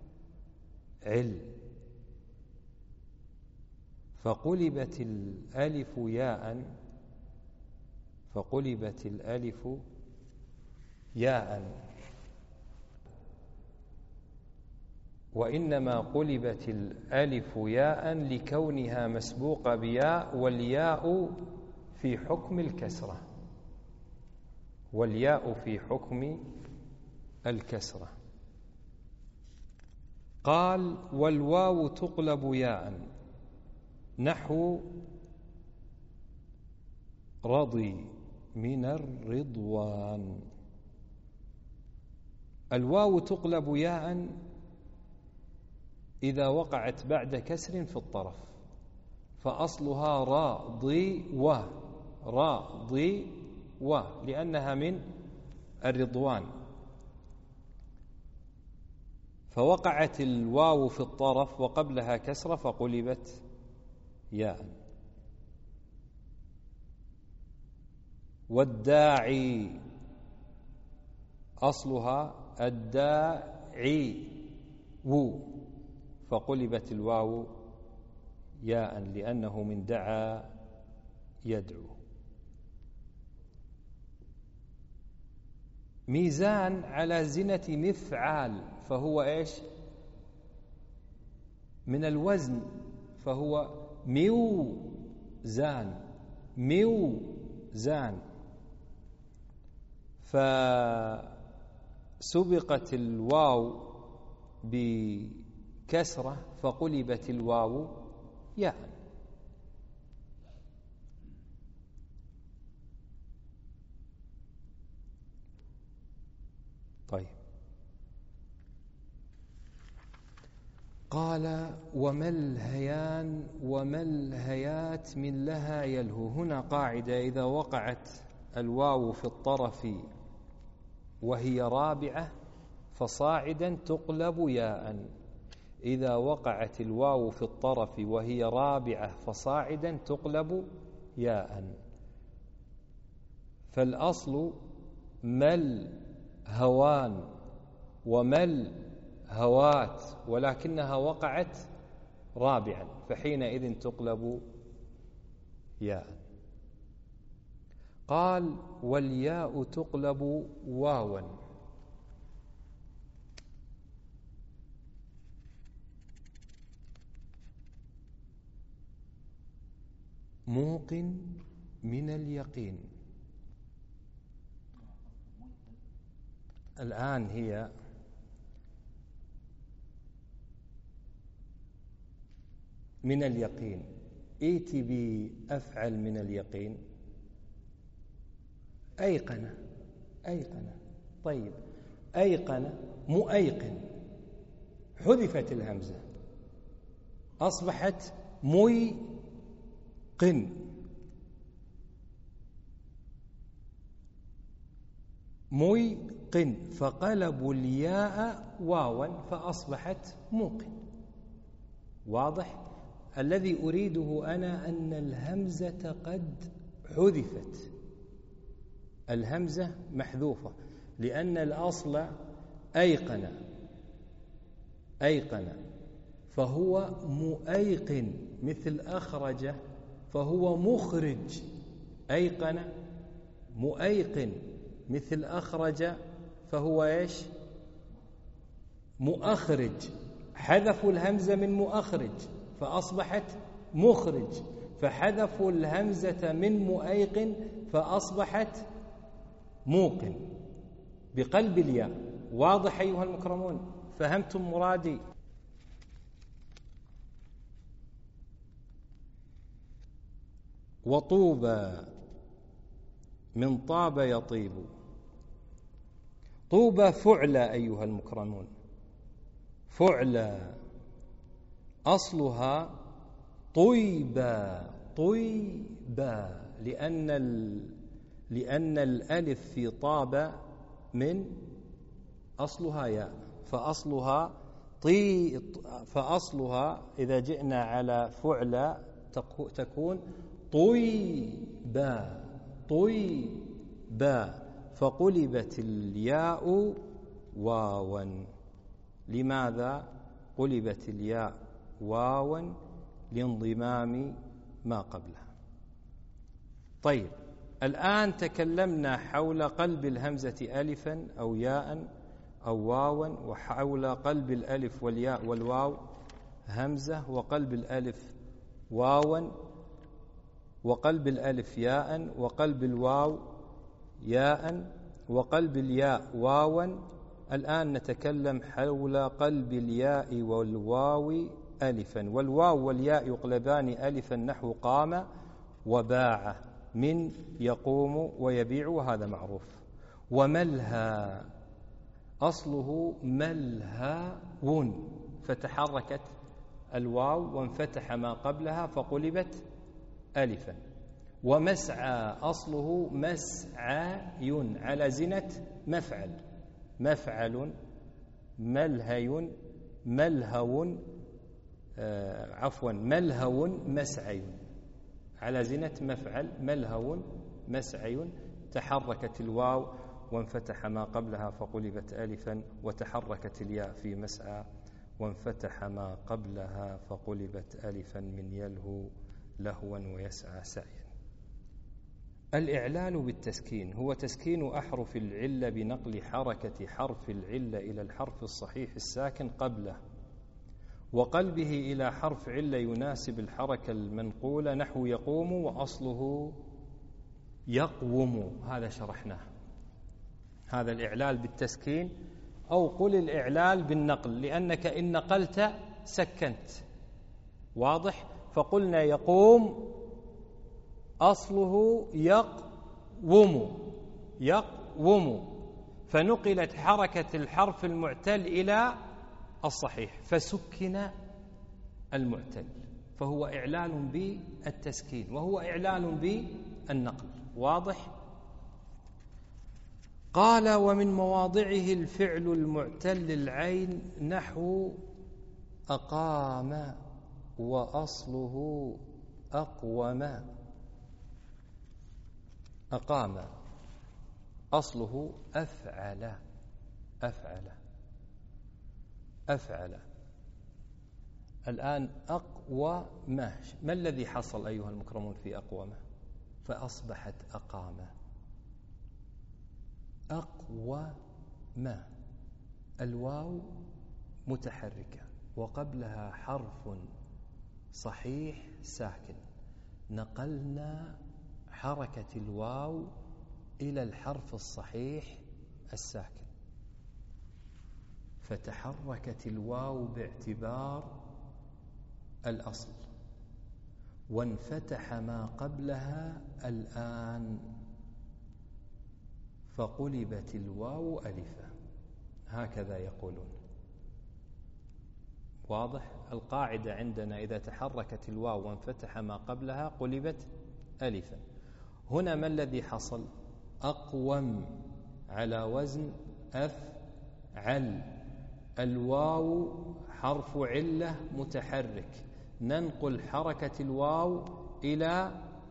Speaker 1: فقلبت الألف ياء، فقلبت الألف ياء، وإنما قلبت الألف ياء لكونها مسبوقة بياء، والياء في حكم الكسرة، والياء في حكم الكسرة. قال والواو تقلب ياء نحو رضي من الرضوان. الواو تقلب ياء إذا وقعت بعد كسر في الطرف، فأصلها راضي لأنها من الرضوان، فوقعت الواو في الطرف وقبلها كسرة فقلبت ياء. والداعي أصلها الداعي فقلبت الواو ياء لأنه من دعا يدعو. ميزان على زنة مفعال فهو إيش؟ من الوزن، فهو ميوزان. فسبقت الواو بكسرة فقلبت الواو ياء. قال وما الهيان وما الهيات من لها يلهو. هنا قاعدة: إذا وقعت الواو في الطرف وهي رابعة فصاعدا تقلب ياء. إذا وقعت الواو في الطرف وهي رابعة فصاعدا تقلب ياء. فالأصل مل هوان ومل هوات، ولكنها وقعت رابعا فحينئذ تقلب ياء. قال والياء تقلب واوا. موقن من اليقين. الآن هي من اليقين، ائت بأفعل من اليقين. أيقن، أيقن. طيب، أيقن مؤيقن، حذفت الهمزة أصبحت ميقن. ميقن، فقلبوا الياء واوا فأصبحت موقن. واضح؟ الذي أريده أنا أن الهمزة قد حذفت، الهمزة محذوفة، لأن الأصل أيقن، أيقن، فهو مؤيقن، مثل أخرج فهو مخرج. أيقن مؤيقن، مثل أخرج فهو إيش؟ مؤخرج. حذفوا الهمزة من مؤخرج فأصبحت مخرج، فحذفوا الهمزة من مؤيقن فأصبحت موقن بقلب الياء. واضح أيها المكرمون؟ فهمتم مرادي؟ وطوبى من طاب يطيب. طوبى فعلى أيها المكرمون، فعلى، أصلها طيبى، طيبى، لأن الألف في طاب من أصلها ياء، فأصلها إذا جئنا على فعلى تكون طيبى، طيبى، فقلبت الياء واوا. لماذا قلبت الياء واوا؟ لانضمام ما قبلها. طيب، الآن تكلمنا حول قلب الهمزة ألفا أو ياء أو واوا، وحول قلب الألف والياء والواو همزة، وقلب الألف واوا، وقلب الألف ياء، وقلب الواو ياء، وقلب الياء واوا. الآن نتكلم حول قلب الياء والواو ألفا، والواو والياء يقلبان ألفا نحو قام وباع، من يقوم ويبيع، وهذا معروف. وملهى، أصله ملهاون، فتحركت الواو وانفتح ما قبلها فقلبت ألفا. ومسعى، أصله مسعى على زنة مفعل، مفعل، ملهي، ملهو، ملهو مسعي، على زنة مفعل، ملهو مسعي. تحركت الواو وانفتح ما قبلها فقلبت ألفا، وتحركت الياء في مسعى وانفتح ما قبلها فقلبت ألفا، من يلهو لهوا ويسعى سعيا. الإعلال بالتسكين هو تسكين أحرف العلة بنقل حركة حرف العلة إلى الحرف الصحيح الساكن قبله، وقلبه إلى حرف علة يناسب الحركة المنقولة، نحو يقوم وأصله يقوم. هذا شرحناه، هذا الإعلال بالتسكين، أو قل الإعلال بالنقل، لأنك إن نقلت سكنت. واضح؟ فقلنا يقوم أصله يقوم، يقوم، فنقلت حركة الحرف المعتل إلى الصحيح فسكن المعتل، فهو إعلال بالتسكين وهو إعلال بالنقل. واضح؟ قال: ومن مواضعه الفعل المعتل العين نحو أقام وأصله أقوم. أقام أصله أفعل. أفعل أفعل. الآن أقوم، ما الذي حصل أيها المكرمون في أقوم؟ فأصبحت أقام. أقوم، الواو متحركة وقبلها حرف صحيح ساكن، نقلنا حركة الواو إلى الحرف الصحيح الساكن، فتحركت الواو باعتبار الأصل، وانفتح ما قبلها الآن، فقلبت الواو ألفا. هكذا يقولون. واضح؟ القاعدة عندنا إذا تحركت الواو وانفتح ما قبلها قلبت ألفا. هنا ما الذي حصل؟ أقوم على وزن أفعل، الواو حرف علة متحرك، ننقل حركة الواو إلى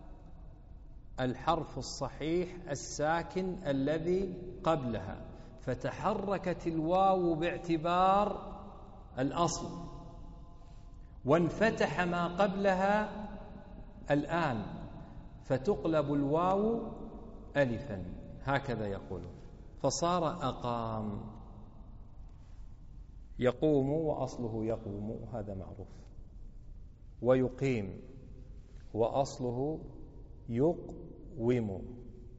Speaker 1: الحرف الصحيح الساكن الذي قبلها، فتحركت الواو باعتبار الأصل، وانفتح ما قبلها الآن، فتقلب الواو ألفا. هكذا يقولون. فصار أقام. يقوم وأصله يقوم، هذا معروف. ويقيم وأصله يقوم.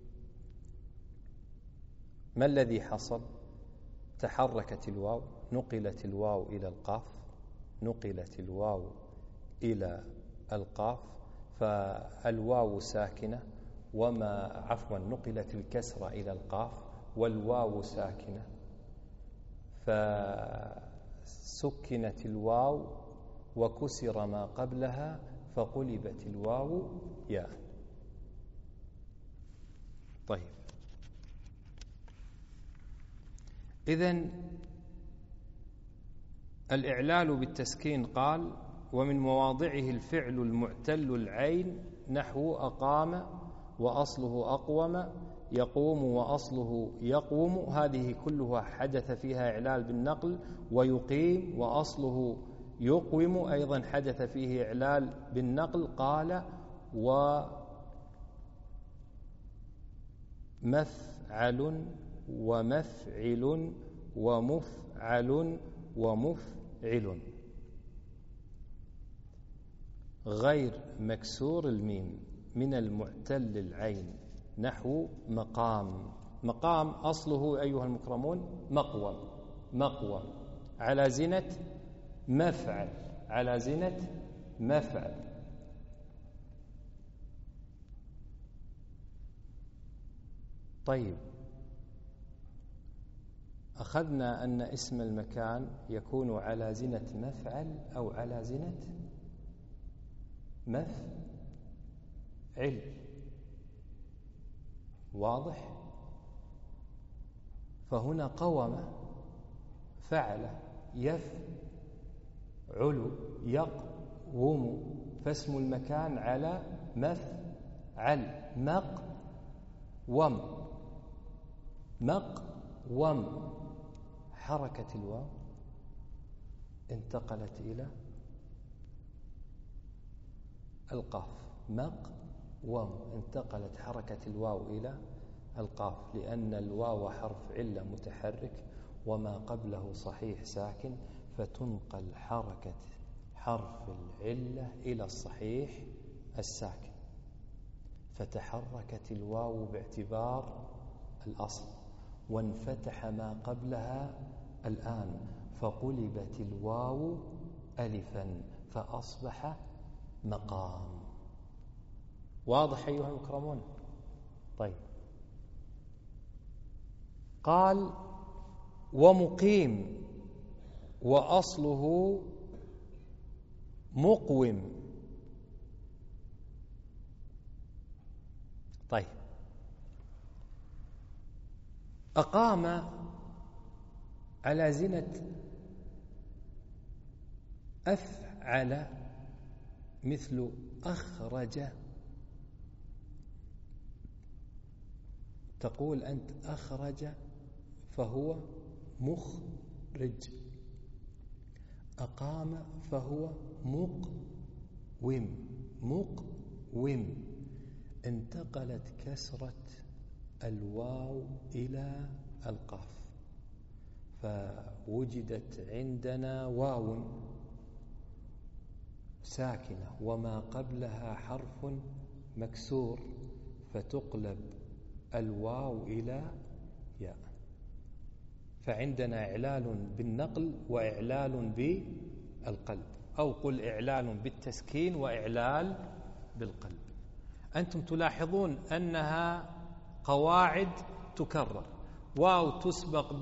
Speaker 1: ما الذي حصل؟ تحركت الواو، نقلت الواو إلى القاف، نقلت الواو إلى القاف، فالواو ساكنة، نقلت الكسرة إلى القاف والواو ساكنة، فسكنت الواو وكسر ما قبلها فقلبت الواو ياء. طيب، إذن الإعلال بالتسكين قال: ومن مواضعه الفعل المعتل العين نحو أقام وأصله أقوم، يقوم وأصله يقوم، هذه كلها حدث فيها إعلال بالنقل. ويقيم وأصله يقوم، أيضا حدث فيه إعلال بالنقل. قال: ومفعل ومفعل ومفعل ومفعل غير مكسور الميم من المعتل العين نحو مقام. مقام أصله أيها المكرمون مقوم، مقوم على زنة مفعل، على زنة مفعل. طيب، أخذنا أن اسم المكان يكون على زنة مفعل أو على زنة مفعل. واضح؟ فهنا قوم، فعل، يفعل، يقوم، فاسم المكان على مفعل. مقوم، مقوم، حركة الواو انتقلت إلى القاف. مقوم، انتقلت حركة الواو إلى القاف، لأن الواو حرف علة متحرك وما قبله صحيح ساكن، فتنقل حركة حرف العلة إلى الصحيح الساكن، فتحركت الواو باعتبار الأصل، وانفتح ما قبلها الآن، فقلبت الواو ألفا، فأصبح مقام. واضح أيها المكرمون؟ طيب، قال: ومقيم وأصله مقوم. طيب، أقام على زنة أفعل مثل أخرج. تقول أنت أخرج فهو مخرج، أقام فهو مقوم. مقوم، انتقلت كسرة الواو إلى القاف، فوجدت عندنا واو ساكنة وما قبلها حرف مكسور، فتقلب الواو إلى ياء. فعندنا إعلال بالنقل وإعلال بالقلب، أو قل إعلال بالتسكين وإعلال بالقلب. أنتم تلاحظون أنها قواعد تكرر. واو تسبق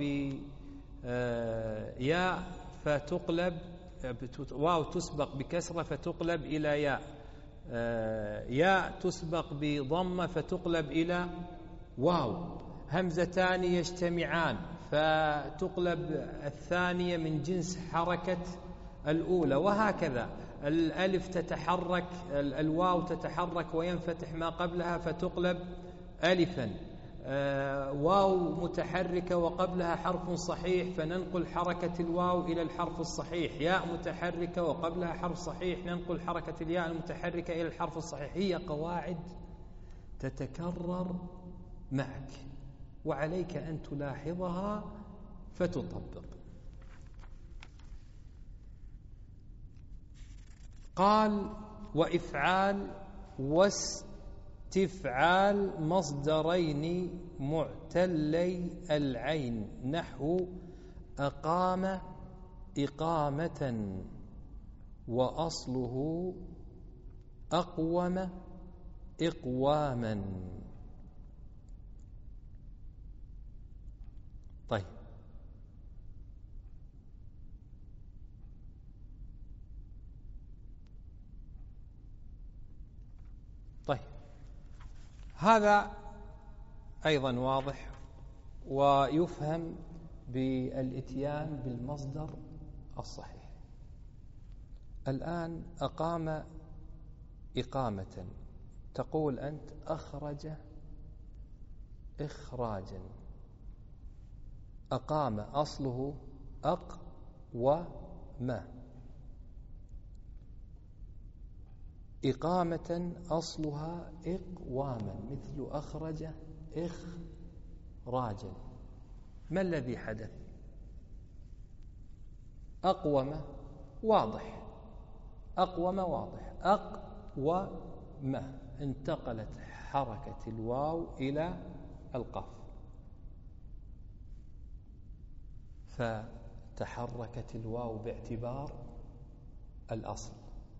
Speaker 1: بياء فتقلب، واو تسبق بكسرة فتقلب إلى ياء، ياء تسبق بضمة فتقلب إلى واو، همزتان يجتمعان فتقلب الثانية من جنس حركة الأولى، وهكذا. الألف تتحرك، الواو تتحرك وينفتح ما قبلها فتقلب ألفا. واو متحركة وقبلها حرف صحيح فننقل حركة الواو إلى الحرف الصحيح. ياء متحركة وقبلها حرف صحيح ننقل حركة الياء المتحركة إلى الحرف الصحيح. هي قواعد تتكرر معك، وعليك أن تلاحظها فتطبق. قال: وإفعال واستفعال مصدرين معتلي العين، نحو أقام إقامة، وأصله أقوم إقواما. طيب، هذا أيضا واضح ويفهم بالإتيان بالمصدر الصحيح. الآن أقام إقامة، تقول أنت أخرج إخراجا. أقام أصله أقوم، إقامة أصلها إقواما، مثل أخرج إخراجا. ما الذي حدث؟ أقوم واضح، أقوم واضح، أقوم انتقلت حركة الواو إلى القاف فتحركت الواو باعتبار الأصل،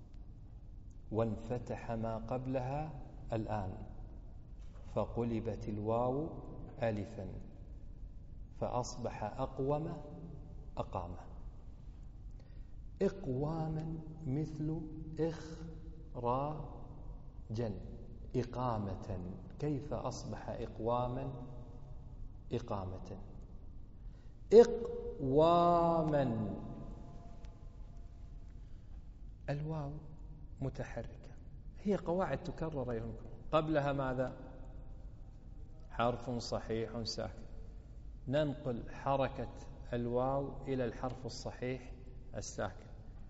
Speaker 1: وانفتح ما قبلها الآن، فقلبت الواو ألفا فأصبح أقوم أقام. إقواما مثل إخراجا. إقامة، كيف أصبح إقواما إقامة؟ إقواما، الواو متحركة، هي قواعد تكرر أيضا. قبلها ماذا؟ حرف صحيح ساكن، ننقل حركة الواو إلى الحرف الصحيح الساكن،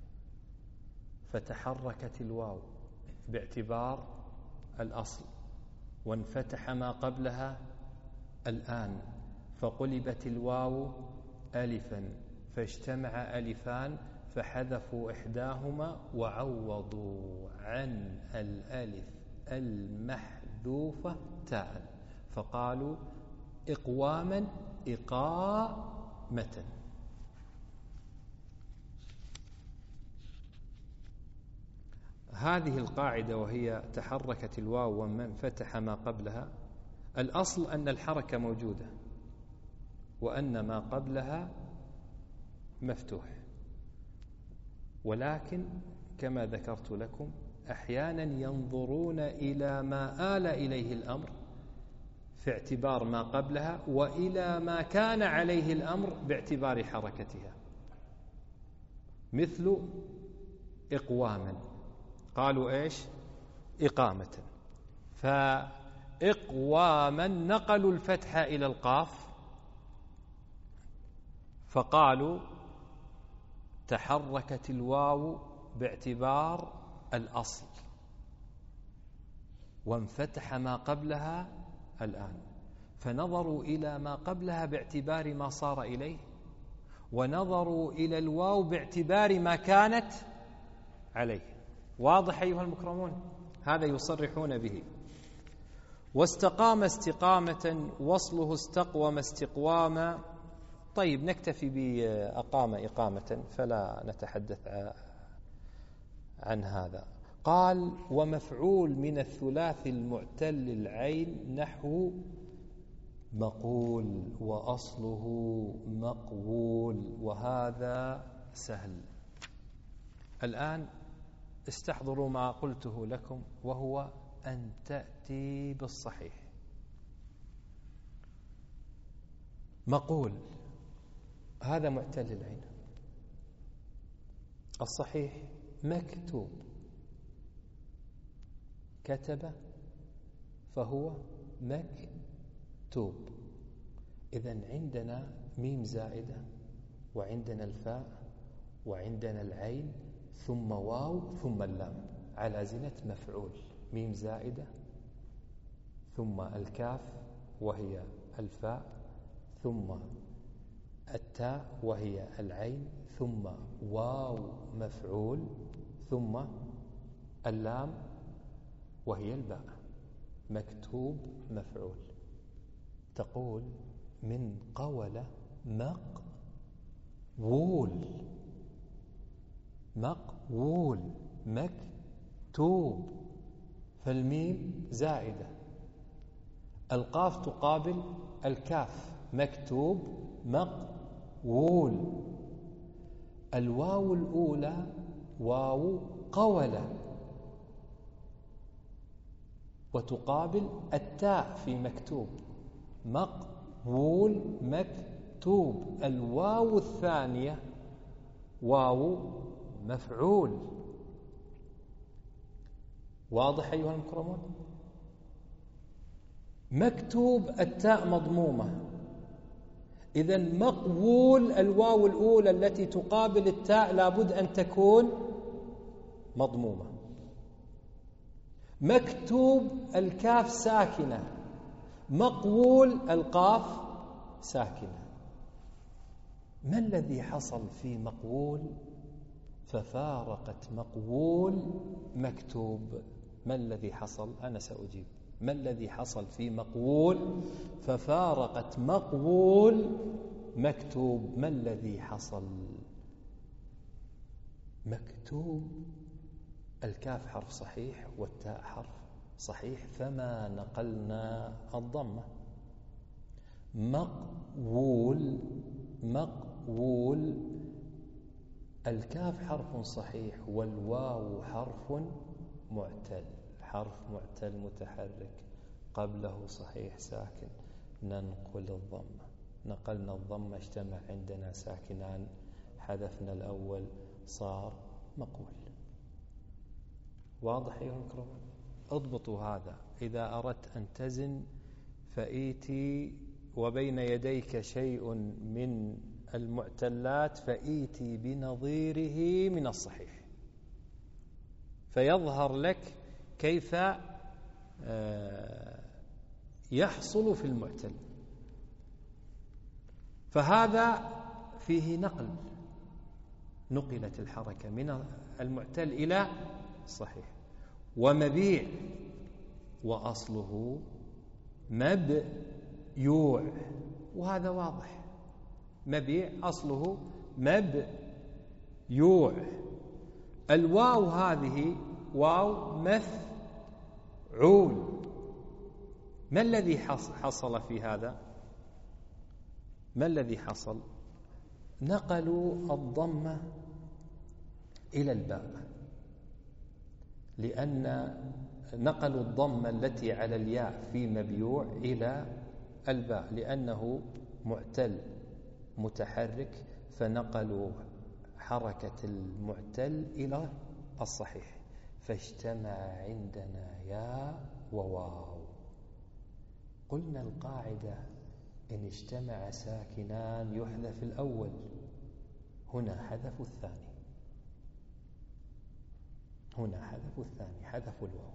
Speaker 1: فتحركت الواو باعتبار الأصل، وانفتح ما قبلها الآن، فقلبت الواو ألفا، فاجتمع ألفان فحذفوا إحداهما وعوضوا عن الألف المحذوفة تاء، فقالوا إقواما إقامة. هذه القاعدة وهي تحركت الواو ومن فتح ما قبلها، الأصل أن الحركة موجودة وأن ما قبلها مفتوح، ولكن كما ذكرت لكم أحيانا ينظرون إلى ما آل إليه الأمر في اعتبار ما قبلها، وإلى ما كان عليه الأمر باعتبار حركتها. مثل إقواما، قالوا إيش؟ إقامة. فإقواما نقلوا الفتح إلى القاف، فقالوا تحركت الواو باعتبار الأصل وانفتح ما قبلها الآن، فنظروا إلى ما قبلها باعتبار ما صار إليه، ونظروا إلى الواو باعتبار ما كانت عليه. واضح أيها المكرمون؟ هذا يصرحون به. واستقام استقامة، وصله استقوم استقواما. طيب نكتفي بأقام إقامة فلا نتحدث عن هذا. قال ومفعول من الثلاث المعتل العين نحو مقول وأصله مقبول، وهذا سهل. الآن استحضروا ما قلته لكم، وهو أن تأتي بالصحيح. مقول هذا معتل العين، الصحيح مكتوب، كتب فهو مكتوب. إذن عندنا ميم زائدة، وعندنا الفاء، وعندنا العين، ثم واو، ثم اللام، على زنة مفعول. ميم زائدة، ثم الكاف وهي الفاء، ثم التاء وهي العين، ثم واو مفعول، ثم اللام وهي الباء. مكتوب مفعول. تقول من قول مقول، مقول مكتوب، فالميم زائدة، القاف تقابل الكاف، مكتوب مقول. الواو الأولى واو قولة، وتقابل التاء في مكتوب، مقبول مكتوب. الواو الثانية واو مفعول. واضح أيها المكرمون؟ مكتوب التاء مضمومة، إذن مقبول الواو الأولى التي تقابل التاء لابد أن تكون مضمومة. مكتوب الكاف ساكنة، مقبول القاف ساكنة. ما الذي حصل في مقبول ففارقت مقبول مكتوب؟ ما الذي حصل؟ أنا سأجيب. ما الذي حصل في مقبول ففارقت مقبول مكتوب؟ ما الذي حصل؟ مكتوب الكاف حرف صحيح والتاء حرف صحيح، فما نقلنا الضمة. مقبول، مقبول، الكاف حرف صحيح والواو حرف معتل، حرف معتل متحرك قبله صحيح ساكن، ننقل الضمة. نقلنا الضمة، اجتمع عندنا ساكنان، حذفنا الأول صار مقول. واضح أيها الكرام؟ اضبطوا هذا. إذا أردت أن تزن فإيتي وبين يديك شيء من المعتلات فإيتي بنظيره من الصحيح، فيظهر لك كيف يحصل في المعتل. فهذا فيه نقل، نقلت الحركة من المعتل إلى الصحيح. ومبيع وأصله مبيوع، وهذا واضح. مبيع أصله مبيوع. الواو هذه واو مفعول. ما الذي حصل في هذا؟ ما الذي حصل؟ نقلوا الضمة إلى الباء، لأن نقلوا الضمة التي على الياء في مبيوع إلى الباء لأنه معتل متحرك، فنقلوا حركة المعتل إلى الصحيح، فاجتمع عندنا ياء وواو. قلنا القاعدة إن اجتمع ساكنان يحذف الأول، هنا حذفوا الثاني، هنا حذفوا الثاني، حذفوا الواو.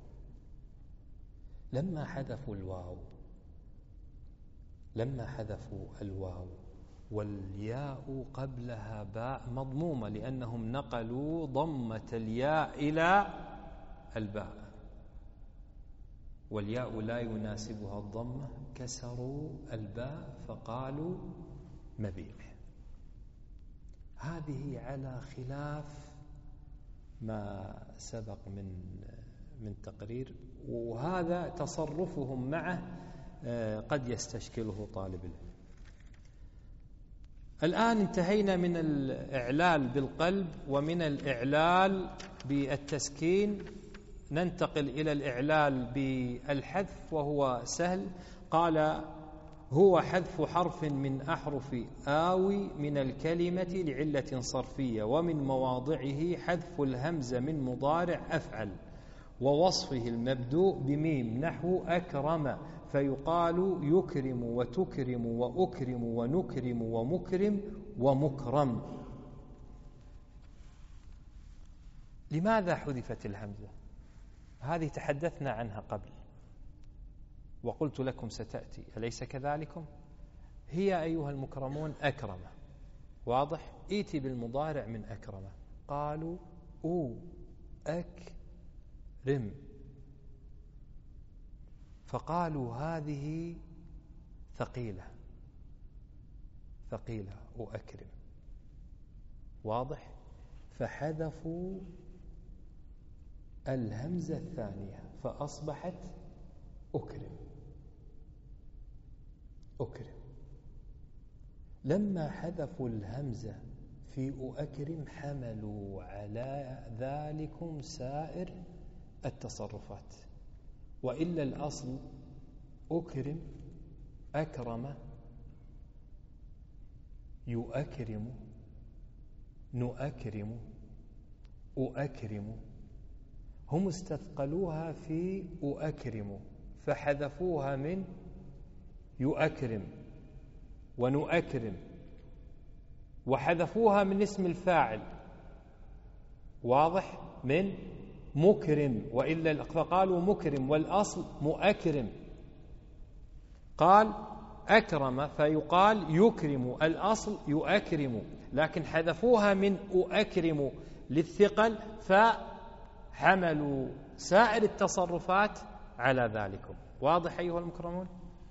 Speaker 1: لما حذفوا الواو والياء قبلها باء مضمومة لأنهم نقلوا ضمة الياء إلى الباء، والياء لا يناسبها الضمة، كسروا الباء فقالوا مبيع. هذه على خلاف ما سبق من تقرير، وهذا تصرفهم معه قد يستشكله طالب العلم. الآن انتهينا من الإعلال بالقلب ومن الإعلال بالتسكين، ننتقل إلى الإعلال بالحذف وهو سهل. قال: هو حذف حرف من أحرف آوي من الكلمة لعلة صرفية، ومن مواضعه حذف الهمزة من مضارع أفعل ووصفه المبدوء بميم نحو أكرم، فيقال يكرم وتكرم وأكرم ونكرم ومكرم ومكرم. لماذا حذفت الهمزة؟ هذه تحدثنا عنها قبل وقلت لكم ستأتي، أليس كذلكم؟ هي أيها المكرمون أكرمة، واضح؟ إيتي بالمضارع من أكرمة. قالوا أكرم، فقالوا هذه ثقيلة وأكرم، واضح؟ فحذفوا الهمزة الثانية فأصبحت أكرم. لما حذفوا الهمزة في أكرم حملوا على ذلكم سائر التصرفات، وإلا الأصل أكرم، أكرم، يؤكرم، نؤكرم، أؤكرم. هم استثقلوها في أؤكرم فحذفوها من يؤكرم ونؤكرم، وحذفوها من اسم الفاعل، واضح؟ من مكرم، وإلا فقالوا مكرم والأصل مؤكرم. قال أكرم فيقال يكرم، الأصل يؤكرم، لكن حذفوها من أؤكرم للثقل فحملوا سائر التصرفات على ذلكم. واضح أيها المكرمون؟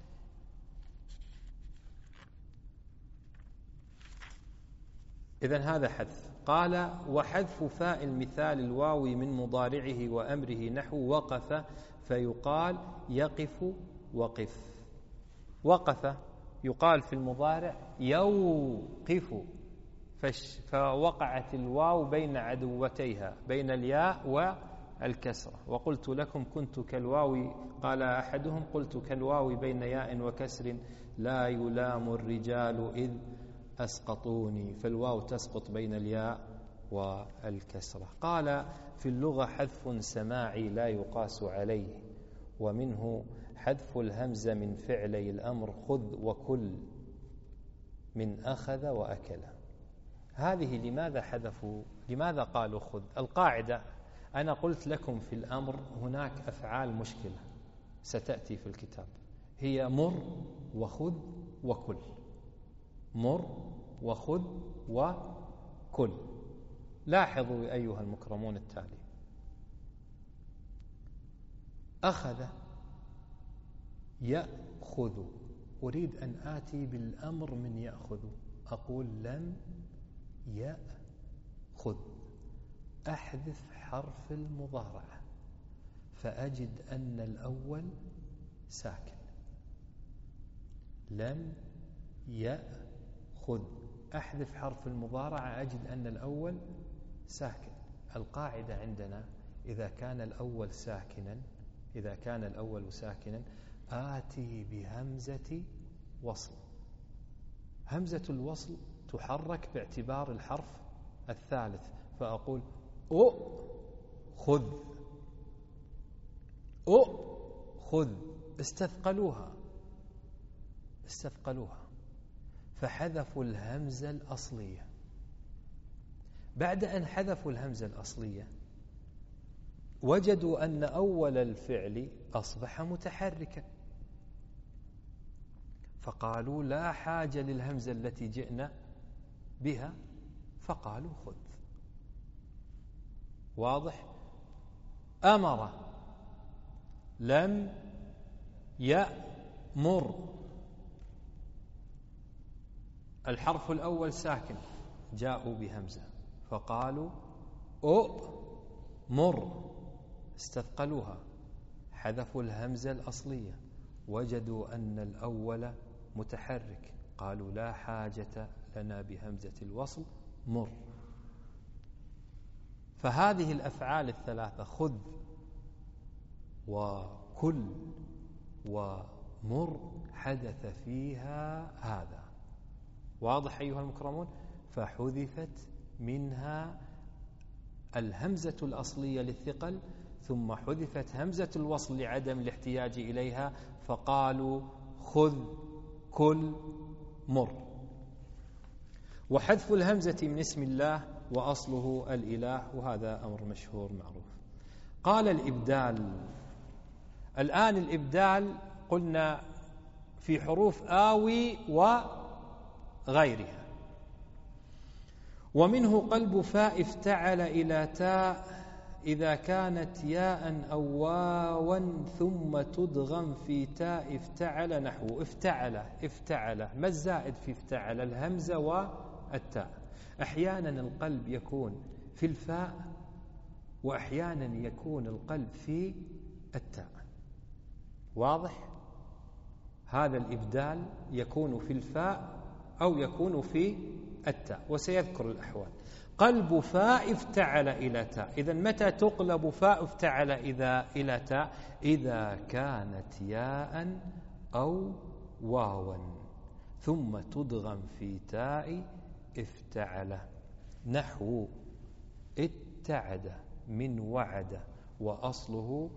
Speaker 1: إذن هذا حذف. قال: وحذف فاء المثال الواوي من مضارعه وأمره نحو وقف، فيقال يقف وقف. وقف يقال في المضارع يوقف، فوقعت الواو بين عدوتيها، بين الياء والكسرة. وقلت لكم كنت كالواو، قال أحدهم قلت كالواو بين ياء وكسر، لا يلام الرجال إذ أسقطوني، فالواو تسقط بين الياء والكسرة. قال: في اللغة حذف سماعي لا يقاس عليه، ومنه حذف الهمزة من فعلي الأمر خذ وكل، من أخذ وأكل. هذه لماذا حذفوا؟ لماذا قالوا خذ؟ القاعدة أنا قلت لكم في الأمر هناك أفعال مشكلة ستأتي في الكتاب، هي مر وخذ وكل، مر وخذ وكل. لاحظوا أيها المكرمون التالي: أخذ يأخذ، أريد أن آتي بالأمر من يأخذ، أقول لم يأخذ، أحذف حرف المضارعة فأجد أن الأول ساكن. لم يأخذ، أحذف حرف المضارعة أجد أن الأول ساكن. القاعدة عندنا إذا كان الأول ساكنا آتي بهمزة وصل. همزة الوصل تحرك باعتبار الحرف الثالث، فأقول خذ خذ. استثقلوها فحذفوا الهمزة الأصلية. بعد أن حذفوا الهمزة الأصلية وجدوا أن أول الفعل أصبح متحركا، فقالوا لا حاجة للهمزة التي جئنا بها، فقالوا خذ. واضح؟ أمر، لم يأمر، الحرف الأول ساكن، جاءوا بهمزة فقالوا أؤمر، استثقلوها، حذفوا الهمزة الأصلية، وجدوا أن الأول متحرك، قالوا لا حاجة لنا بهمزة الوصل، مر. فهذه الأفعال الثلاثة خذ وكل ومر حدث فيها هذا. واضح أيها المكرمون؟ فحذفت منها الهمزة الأصلية للثقل، ثم حذفت همزة الوصل لعدم الاحتياج إليها، فقالوا خذ كل مر. وحذف الهمزة من اسم الله وأصله الإله، وهذا أمر مشهور معروف. قال الإبدال. الآن الإبدال قلنا في حروف آوي وغيرها، ومنه قلب فاء افتعل إلى تاء إذا كانت ياء أو واوا ثم تدغم في تاء افتعل، نحو افتعل. ما الزائد في افتعل؟ الهمزة والتاء. أحيانا القلب يكون في الفاء، وأحيانا يكون القلب في التاء. واضح؟ هذا الإبدال يكون في الفاء أو يكون في التاء، وسيذكر الأحوال. قلب فاء افتعل إلى تاء. إذن متى تقلب فاء افتعل إلى تاء؟ إذا كانت ياء أو واوا ثم تدغم في تاء افتعل، نحو اتعد من وعد، وأصله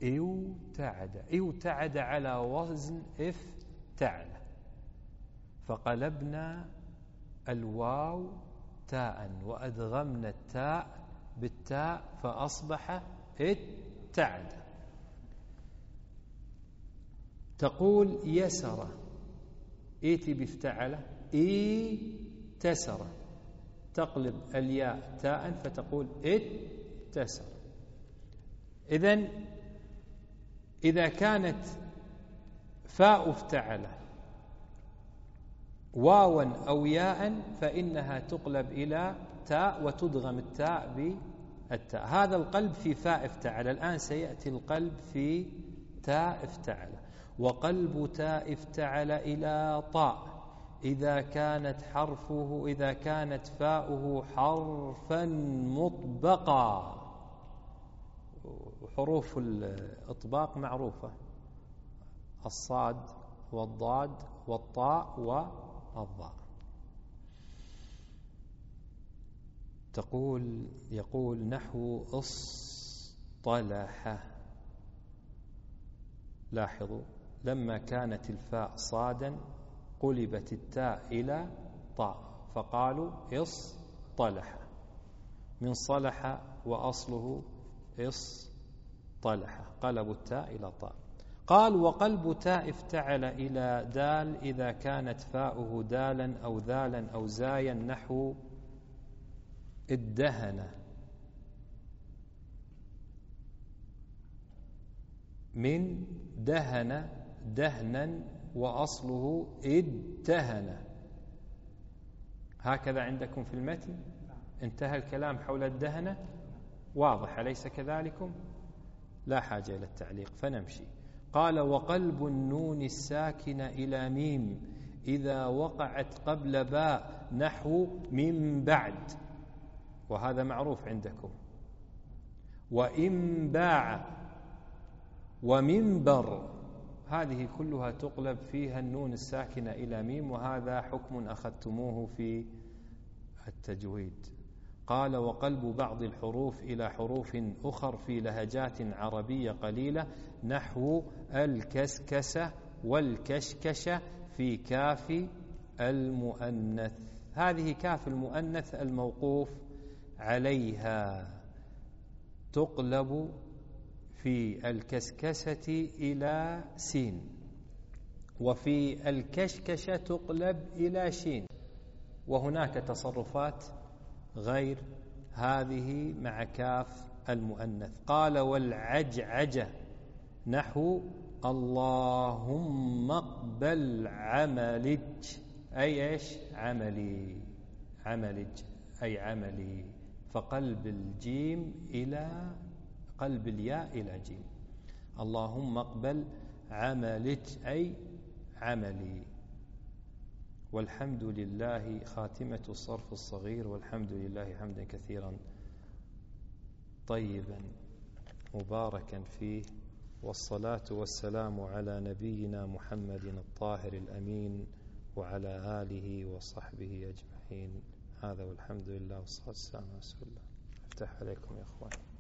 Speaker 1: ايوتعد على وزن افتعل، فقلبنا الواو تاء وأدغمنا التاء بالتاء فأصبح اتعد. تقول يسر، ايتي بافتعل، تسر، تقلب الياء تاء فتقول اتسر. إذن إذا كانت فاء افتعل واوا أو ياء فإنها تقلب إلى تاء وتدغم التاء بالتاء. هذا القلب في فاء افتعل. الآن سيأتي القلب في تاء افتعل. وقلب تاء افتعل إلى طاء إذا كانت فاؤه حرفا مطبقا. حروف الإطباق معروفة، الصاد والضاد والطاء والضاء. يقول نحو اصطلح. لاحظوا لما كانت الفاء صادا قلبت التاء إلى طاء فقالوا اصطلح، من صلح وأصله اصطلح، قلبوا التاء إلى طاء. قال وقلب تاء افتعل إلى دال إذا كانت فاؤه دالا أو ذالا أو زايا، نحو ادهن، من دهن دهنا وأصله ادهن. هكذا عندكم في المتن انتهى الكلام حول الدهنة. واضح أليس كذلكم؟ لا حاجة إلى التعليق فنمشي. قال وقلب النون الساكنة إلى ميم إذا وقعت قبل باء، نحو من بعد، وهذا معروف عندكم. وإنباع ومنبر، هذه كلها تقلب فيها النون الساكنة إلى ميم، وهذا حكم أخذتموه في التجويد. قال وقلب بعض الحروف إلى حروف أخر في لهجات عربية قليلة نحو الكسكسة والكشكشة في كاف المؤنث. هذه كاف المؤنث الموقوف عليها تقلب في الكسكسة إلى سين، وفي الكشكشة تقلب إلى شين، وهناك تصرفات غير هذه مع كاف المؤنث. قال والعجعجة نحو اللهم اقبل عملج، أي إيش؟ عملي، عملج أي عملي، فقلب الجيم إلى قلب الياء إلى جيم. اللهم اقبل عملج أي عملي. والحمد لله خاتمة الصرف الصغير، والحمد لله حمدا كثيرا طيبا مباركا فيه، والصلاة والسلام على نبينا محمد الطاهر الأمين وعلى آله وصحبه أجمعين. هذا والحمد لله والصلاة والسلام على رسول الله. افتح عليكم يا أخوان.